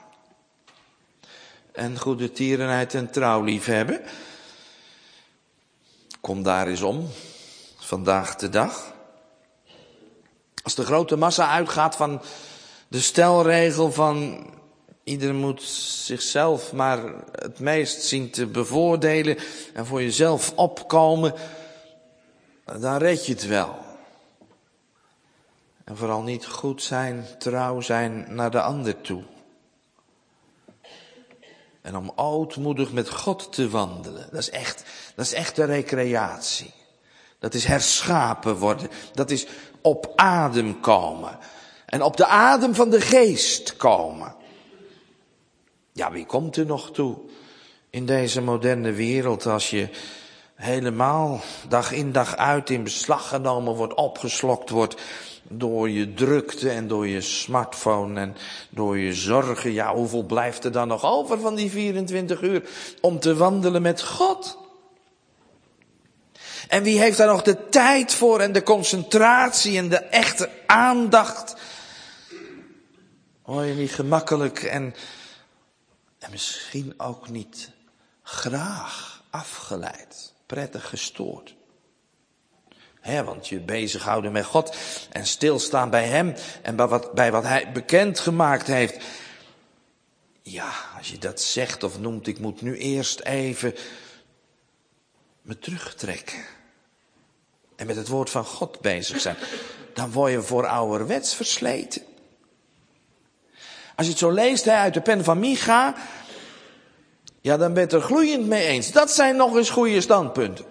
En goedertierenheid en trouw liefhebben. Kom daar eens om. Vandaag de dag. Als de grote massa uitgaat van de stelregel van ieder moet zichzelf maar het meest zien te bevoordelen en voor jezelf opkomen, dan red je het wel. En vooral niet goed zijn, trouw zijn naar de ander toe. En om ootmoedig met God te wandelen, dat is echt de recreatie. Dat is herschapen worden, dat is op adem komen. En op de adem van de geest komen. Ja, wie komt er nog toe in deze moderne wereld als je helemaal dag in dag uit in beslag genomen wordt, opgeslokt wordt door je drukte en door je smartphone en door je zorgen. Ja, hoeveel blijft er dan nog over van die 24 uur om te wandelen met God? En wie heeft daar nog de tijd voor en de concentratie en de echte aandacht? Word je niet gemakkelijk en misschien ook niet graag afgeleid, prettig gestoord. Want je bezighouden met God en stilstaan bij hem en bij wat hij bekend gemaakt heeft. Ja, als je dat zegt of noemt, ik moet nu eerst even me terugtrekken. en met het woord van God bezig zijn, dan word je voor ouderwets versleten. Als je het zo leest uit de pen van Micha, ja, dan ben je het er gloeiend mee eens. Dat zijn nog eens goede standpunten.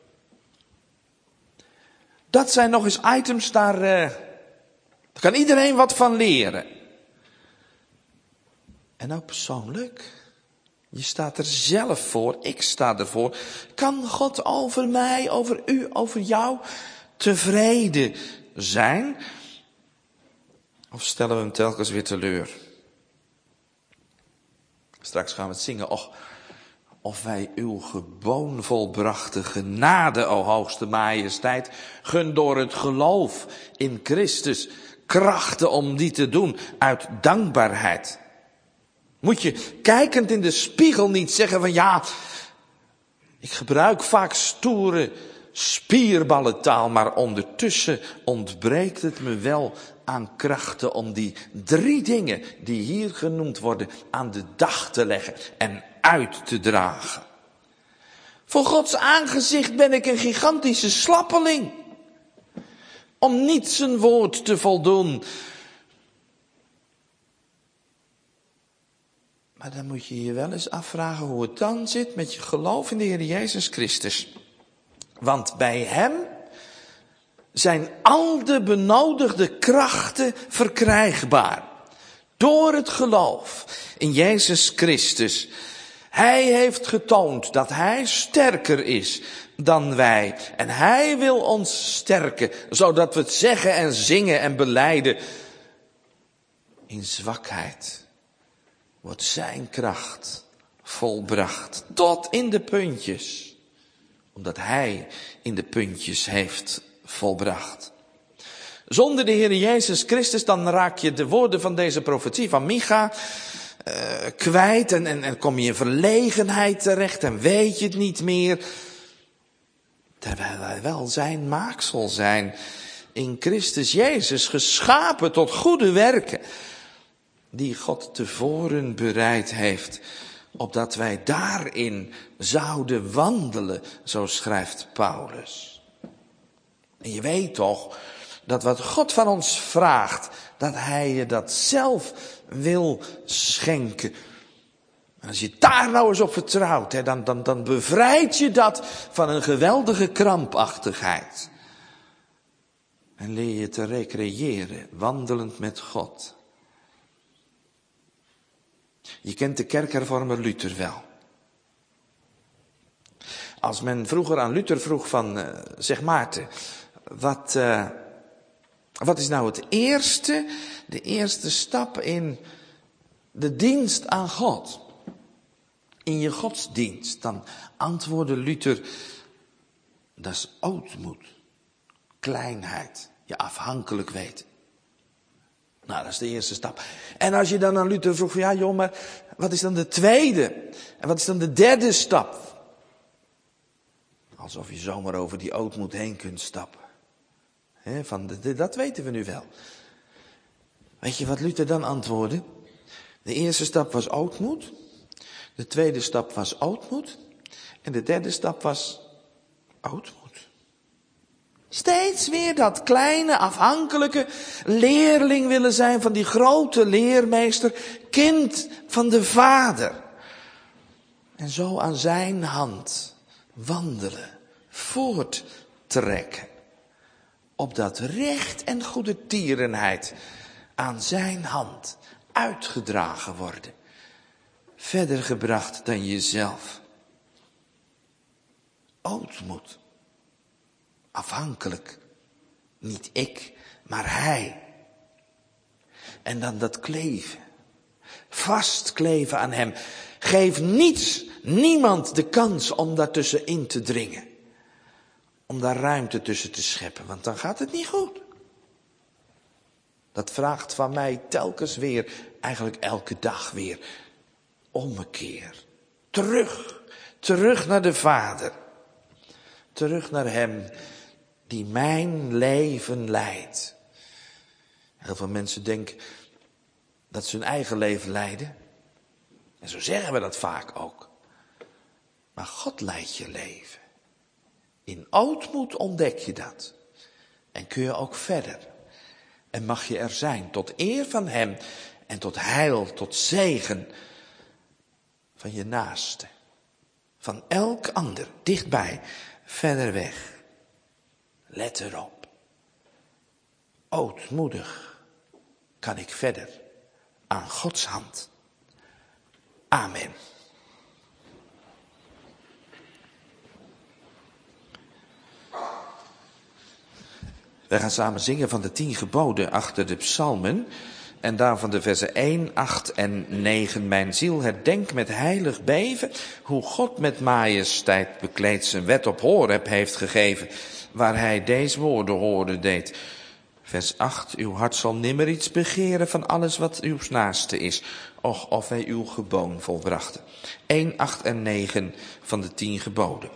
Dat zijn nog eens items, daar kan iedereen wat van leren. En nou persoonlijk, je staat er zelf voor, ik sta ervoor. Kan God over mij, over u, over jou tevreden zijn? Of stellen we hem telkens weer teleur? Straks gaan we het zingen. Och, of wij uw geboon volbrachte genade, o hoogste majesteit, gun door het geloof in Christus krachten om die te doen uit dankbaarheid. Moet je kijkend in de spiegel niet zeggen van ja, ik gebruik vaak stoere spierballentaal, maar ondertussen ontbreekt het me wel aan krachten om die 3 dingen die hier genoemd worden aan de dag te leggen en uit te dragen. Voor Gods aangezicht ben ik een gigantische slappeling. Om niet zijn woord te voldoen. Maar dan moet je je wel eens afvragen hoe het dan zit met je geloof in de Heer Jezus Christus. Want bij hem zijn al de benodigde krachten verkrijgbaar. Door het geloof in Jezus Christus. Hij heeft getoond dat hij sterker is dan wij. En hij wil ons sterken, zodat we het zeggen en zingen en belijden. In zwakheid wordt zijn kracht volbracht. Tot in de puntjes. Omdat hij in de puntjes heeft volbracht. Zonder de Heer Jezus Christus, dan raak je de woorden van deze profetie van Micha kwijt en kom je in verlegenheid terecht en weet je het niet meer. Terwijl wij wel zijn maaksel zijn, in Christus Jezus geschapen tot goede werken, die God tevoren bereid heeft, opdat wij daarin zouden wandelen, zo schrijft Paulus. En je weet toch dat wat God van ons vraagt, dat hij je dat zelf wil schenken. En als je daar nou eens op vertrouwt, dan bevrijd je dat van een geweldige krampachtigheid. En leer je te recreëren, wandelend met God. Je kent de kerkhervormer Luther wel. Als men vroeger aan Luther vroeg van, zeg Maarten, wat is nou de eerste stap in de dienst aan God? In je godsdienst. Dan antwoordde Luther, dat is ootmoed, kleinheid, je afhankelijk weten. Nou, dat is de eerste stap. En als je dan aan Luther vroeg van, ja joh, maar wat is dan de tweede? En wat is dan de derde stap? Alsof je zomaar over die ootmoed heen kunt stappen. Dat weten we nu wel. Weet je wat Luther dan antwoordde? De eerste stap was ootmoed. De tweede stap was ootmoed. En de derde stap was ootmoed. Steeds weer dat kleine, afhankelijke leerling willen zijn van die grote leermeester. Kind van de Vader. En zo aan zijn hand wandelen, voorttrekken. Opdat recht en goede tierenheid aan zijn hand uitgedragen worden. Verder gebracht dan jezelf. Ootmoed. Afhankelijk. Niet ik, maar hij. En dan dat kleven. Vastkleven aan hem. Geef niemand de kans om daartussenin te dringen. Om daar ruimte tussen te scheppen, want dan gaat het niet goed. Dat vraagt van mij telkens weer, eigenlijk elke dag weer, ommekeer. Terug naar de Vader. Terug naar hem die mijn leven leidt. Heel veel mensen denken dat ze hun eigen leven leiden. En zo zeggen we dat vaak ook. Maar God leidt je leven. In ootmoed ontdek je dat. En kun je ook verder. En mag je er zijn tot eer van hem en tot heil, tot zegen van je naaste. Van elk ander, dichtbij, verder weg. Let erop. Ootmoedig kan ik verder aan Gods hand. Amen. We gaan samen zingen van de 10 geboden achter de psalmen. En daarvan de versen 1, 8 en 9. Mijn ziel herdenk met heilig beven, hoe God met majesteit bekleed zijn wet op Horeb heeft gegeven, waar hij deze woorden hoorde deed. Vers 8, uw hart zal nimmer iets begeren van alles wat uw naaste is, och of hij uw geboon volbrachten. 1, 8 en 9 van de 10 geboden.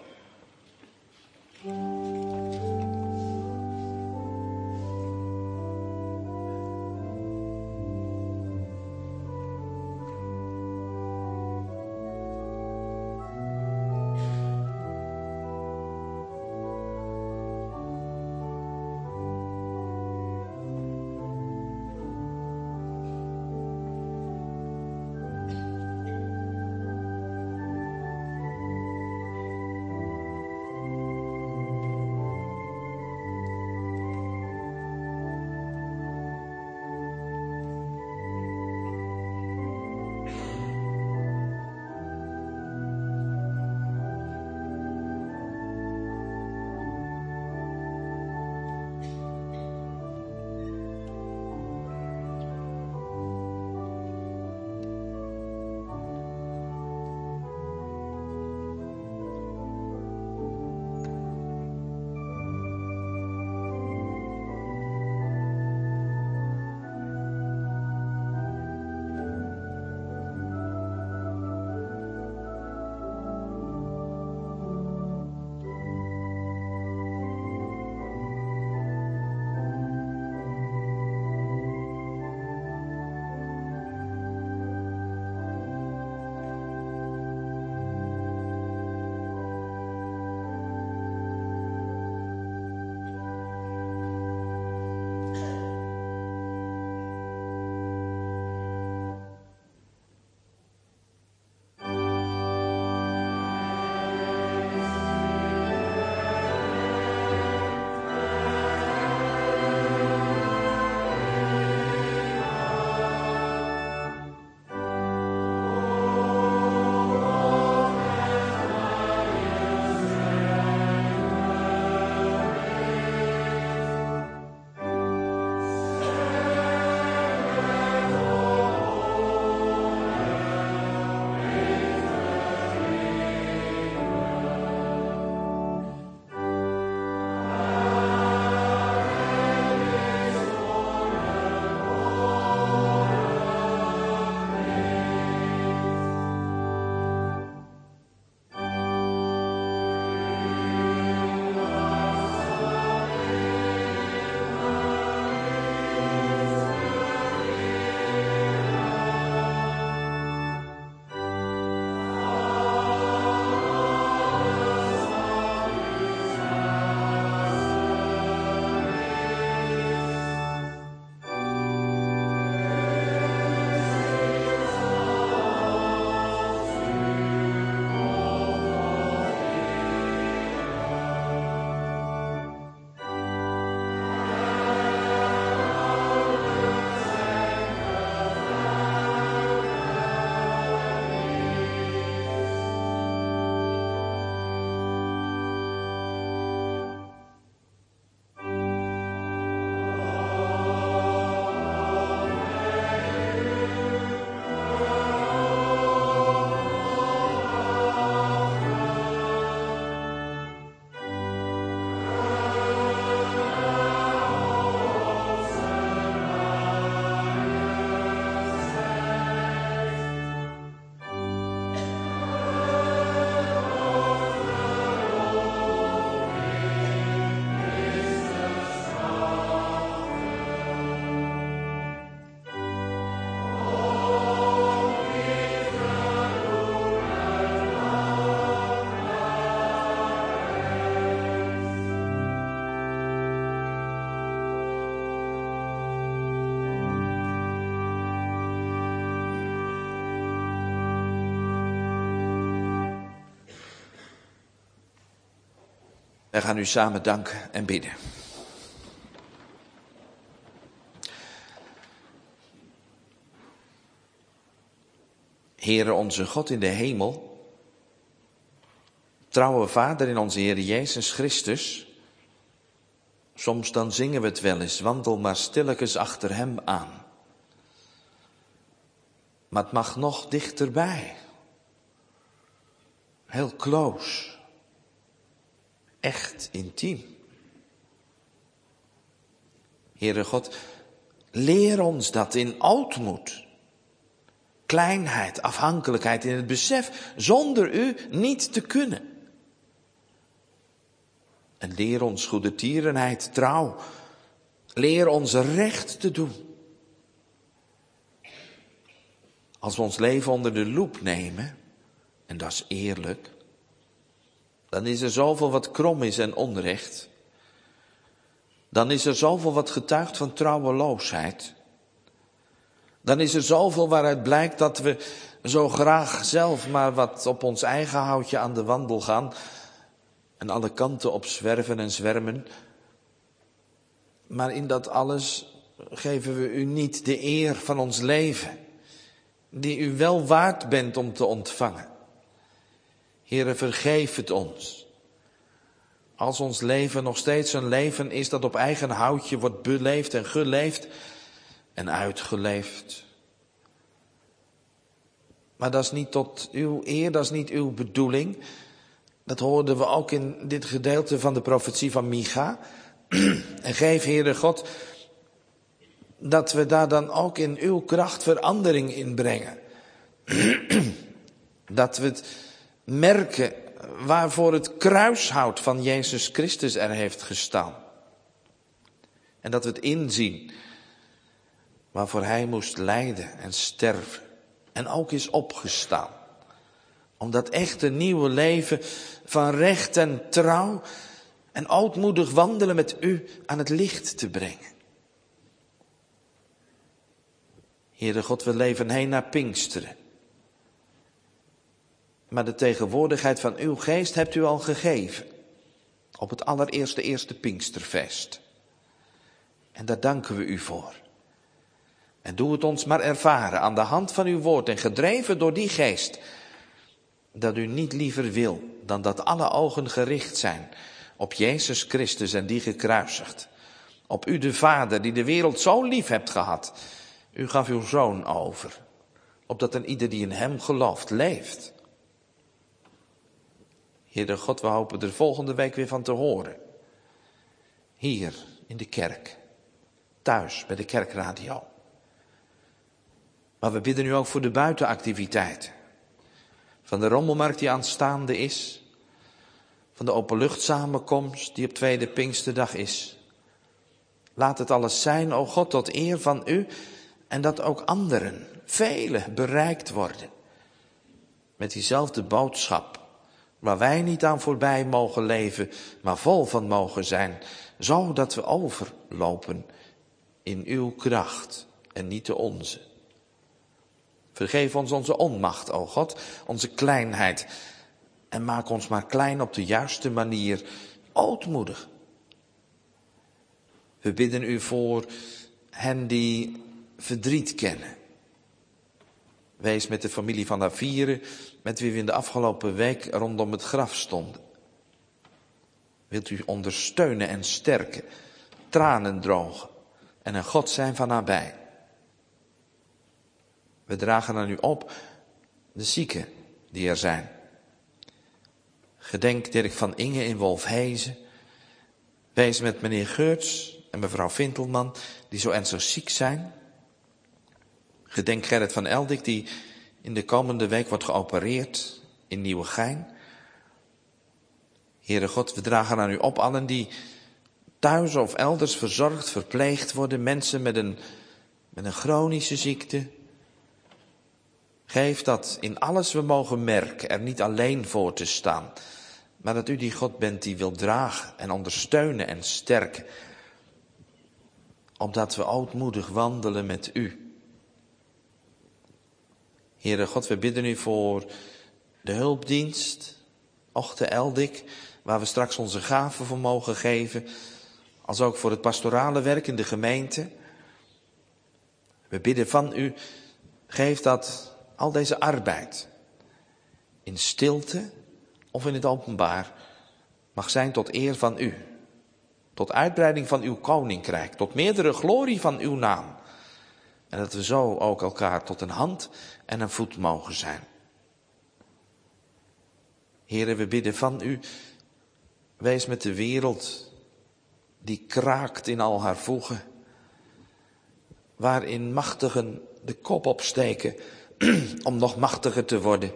Wij gaan u samen danken en bidden. Heere onze God in de hemel, trouwe Vader in onze Heer Jezus Christus. Soms dan zingen we het wel eens, wandel maar stilletjes achter hem aan. Maar het mag nog dichterbij. Heel close. Echt intiem. Heere God, leer ons dat in ootmoed, kleinheid, afhankelijkheid, in het besef zonder u niet te kunnen. En leer ons goedertierenheid, trouw. Leer ons recht te doen. Als we ons leven onder de loep nemen, en dat is eerlijk, dan is er zoveel wat krom is en onrecht. Dan is er zoveel wat getuigt van trouweloosheid. Dan is er zoveel waaruit blijkt dat we zo graag zelf maar wat op ons eigen houtje aan de wandel gaan en alle kanten op zwerven en zwermen. Maar in dat alles geven we u niet de eer van ons leven, die u wel waard bent om te ontvangen. Heere, vergeef het ons. Als ons leven nog steeds een leven is dat op eigen houtje wordt beleefd en geleefd en uitgeleefd. Maar dat is niet tot uw eer, dat is niet uw bedoeling. Dat hoorden we ook in dit gedeelte van de profetie van Micha. En geef, Heere God, dat we daar dan ook in uw kracht verandering in brengen. Dat we het merken waarvoor het kruishout van Jezus Christus er heeft gestaan. En dat we het inzien waarvoor hij moest lijden en sterven. En ook is opgestaan. Om dat echte nieuwe leven van recht en trouw en ootmoedig wandelen met u aan het licht te brengen. Heere God, we leven heen naar Pinksteren. Maar de tegenwoordigheid van uw geest hebt u al gegeven. Op het eerste Pinksterfeest. En daar danken we u voor. En doe het ons maar ervaren aan de hand van uw woord en gedreven door die geest. Dat u niet liever wil dan dat alle ogen gericht zijn op Jezus Christus en die gekruisigd. Op u de Vader die de wereld zo lief hebt gehad. U gaf uw Zoon over. Opdat een ieder die in hem gelooft leeft. Heere God, we hopen er volgende week weer van te horen. Hier in de kerk. Thuis bij de kerkradio. Maar we bidden u ook voor de buitenactiviteiten. Van de rommelmarkt die aanstaande is. Van de openluchtsamenkomst die op tweede Pinksterdag is. Laat het alles zijn, o God, tot eer van u. En dat ook anderen, velen, bereikt worden. Met diezelfde boodschap. Waar wij niet aan voorbij mogen leven, maar vol van mogen zijn. Zodat we overlopen in uw kracht en niet de onze. Vergeef ons onze onmacht, o God, onze kleinheid. En maak ons maar klein op de juiste manier, ootmoedig. We bidden u voor hen die verdriet kennen. Wees met de familie van Avieren, met wie we in de afgelopen week rondom het graf stonden. Wilt u ondersteunen en sterken, tranen drogen en een God zijn van nabij. We dragen aan u op de zieken die er zijn. Gedenk Dirk van Inge in Wolfhezen. Wees met meneer Geurts en mevrouw Vintelman die zo ernstig ziek zijn. Gedenk Gerrit van Eldik die in de komende week wordt geopereerd in Nieuwegein. Heere God, we dragen aan u op allen die thuis of elders verzorgd, verpleegd worden. Mensen met een chronische ziekte. Geef dat in alles we mogen merken er niet alleen voor te staan. Maar dat u die God bent die wil dragen en ondersteunen en sterken. Opdat we ootmoedig wandelen met u. Heere God, we bidden u voor de hulpdienst, Ochte Eldik, waar we straks onze gaven voor mogen geven, als ook voor het pastorale werk in de gemeente. We bidden van u, geef dat al deze arbeid in stilte of in het openbaar mag zijn tot eer van u. Tot uitbreiding van uw koninkrijk, tot meerdere glorie van uw naam. En dat we zo ook elkaar tot een hand en een voet mogen zijn. Heere, we bidden van u, wees met de wereld die kraakt in al haar voegen, waarin machtigen de kop opsteken om nog machtiger te worden,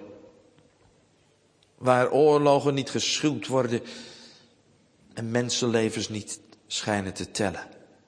waar oorlogen niet geschuwd worden en mensenlevens niet schijnen te tellen.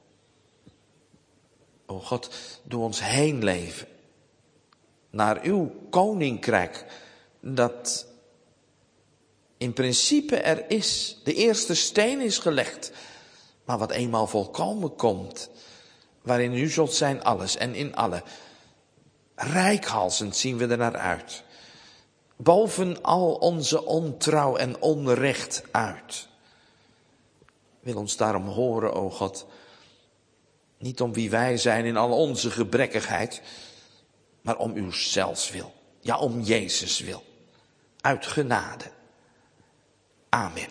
O God, doe ons heen leven naar uw koninkrijk, dat in principe er is. De eerste steen is gelegd, maar wat eenmaal volkomen komt, waarin u zult zijn alles en in alle. Reikhalzend zien we er naar uit. Boven al onze ontrouw en onrecht uit. Wil ons daarom horen, o God, niet om wie wij zijn in al onze gebrekkigheid, maar om uw zelfs wil. Ja, om Jezus wil. Uit genade. Amen.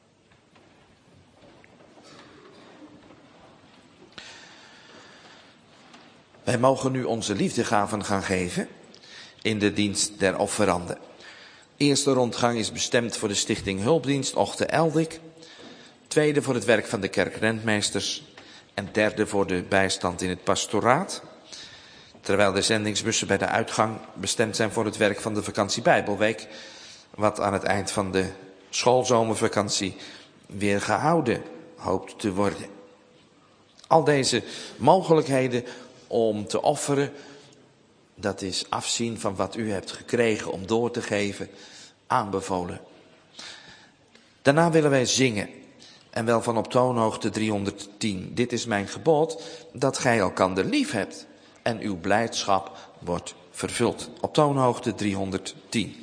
Wij mogen nu onze liefdegaven gaan geven in de dienst der offeranden. Eerste rondgang is bestemd voor de stichting Hulpdienst Ochte Eldik. Tweede voor het werk van de kerkrentmeesters. En derde voor de bijstand in het pastoraat. Terwijl de zendingsbussen bij de uitgang bestemd zijn voor het werk van de vakantie Bijbelweek. Wat aan het eind van de schoolzomervakantie weer gehouden hoopt te worden. Al deze mogelijkheden om te offeren, dat is afzien van wat u hebt gekregen om door te geven, aanbevolen. Daarna willen wij zingen. En wel van op toonhoogte 310. Dit is mijn gebod, dat gij elkander lief hebt. En uw blijdschap wordt vervuld. Op toonhoogte 310.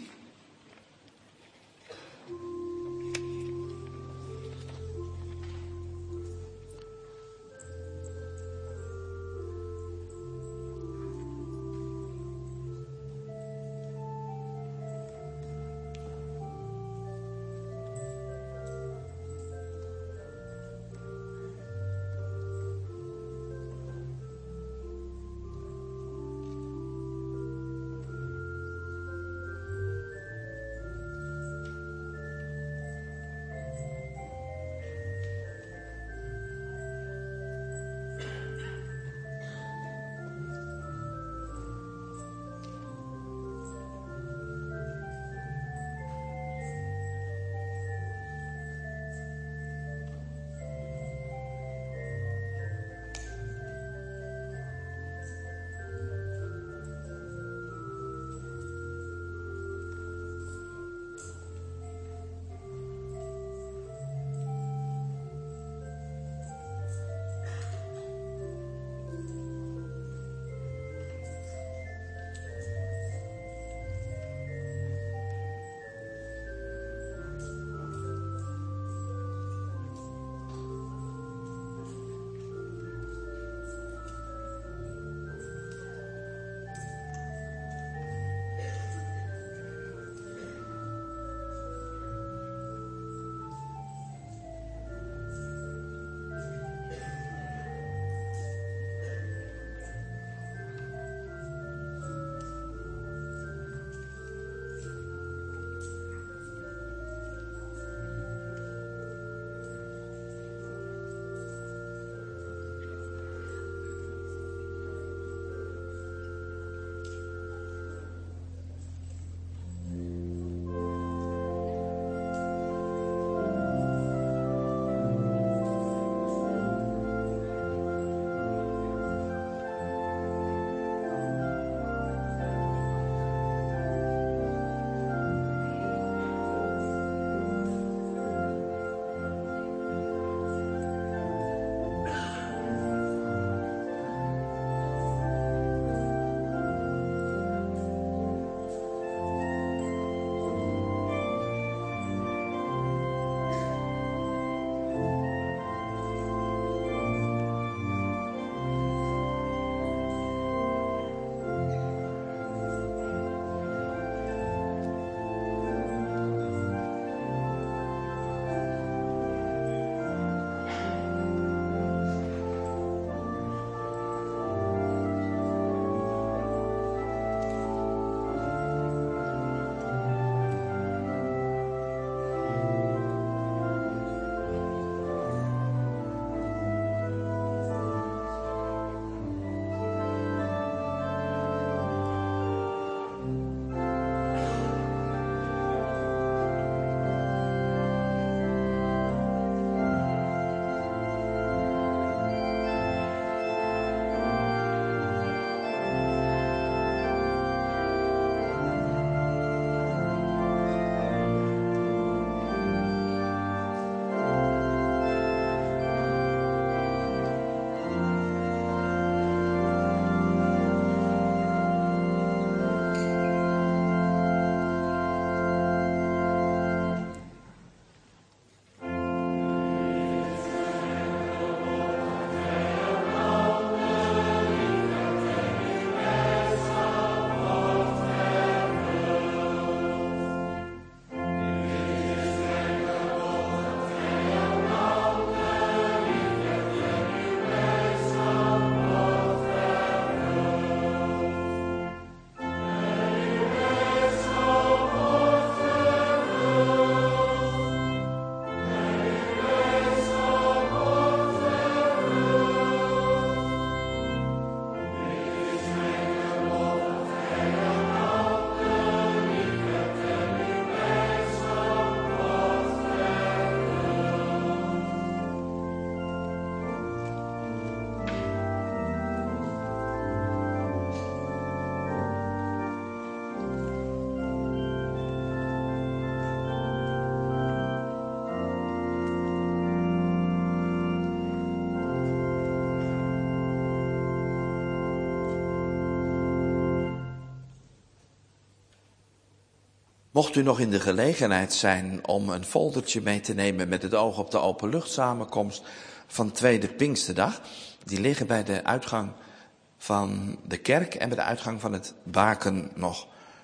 Mocht u nog in de gelegenheid zijn om een foldertje mee te nemen met het oog op de openluchtsamenkomst van Tweede Pinksterdag. Die liggen bij de uitgang van de kerk en bij de uitgang van het baken nog.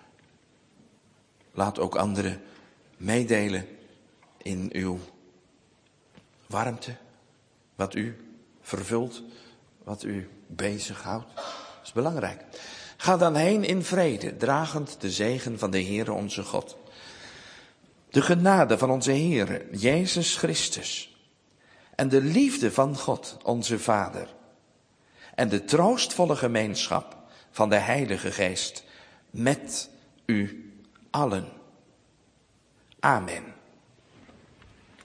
Laat ook anderen meedelen in uw warmte, wat u vervult, wat u bezighoudt. Dat is belangrijk. Ga dan heen in vrede, dragend de zegen van de Heere onze God. De genade van onze Heere, Jezus Christus, en de liefde van God, onze Vader, en de troostvolle gemeenschap van de Heilige Geest met u allen. Amen.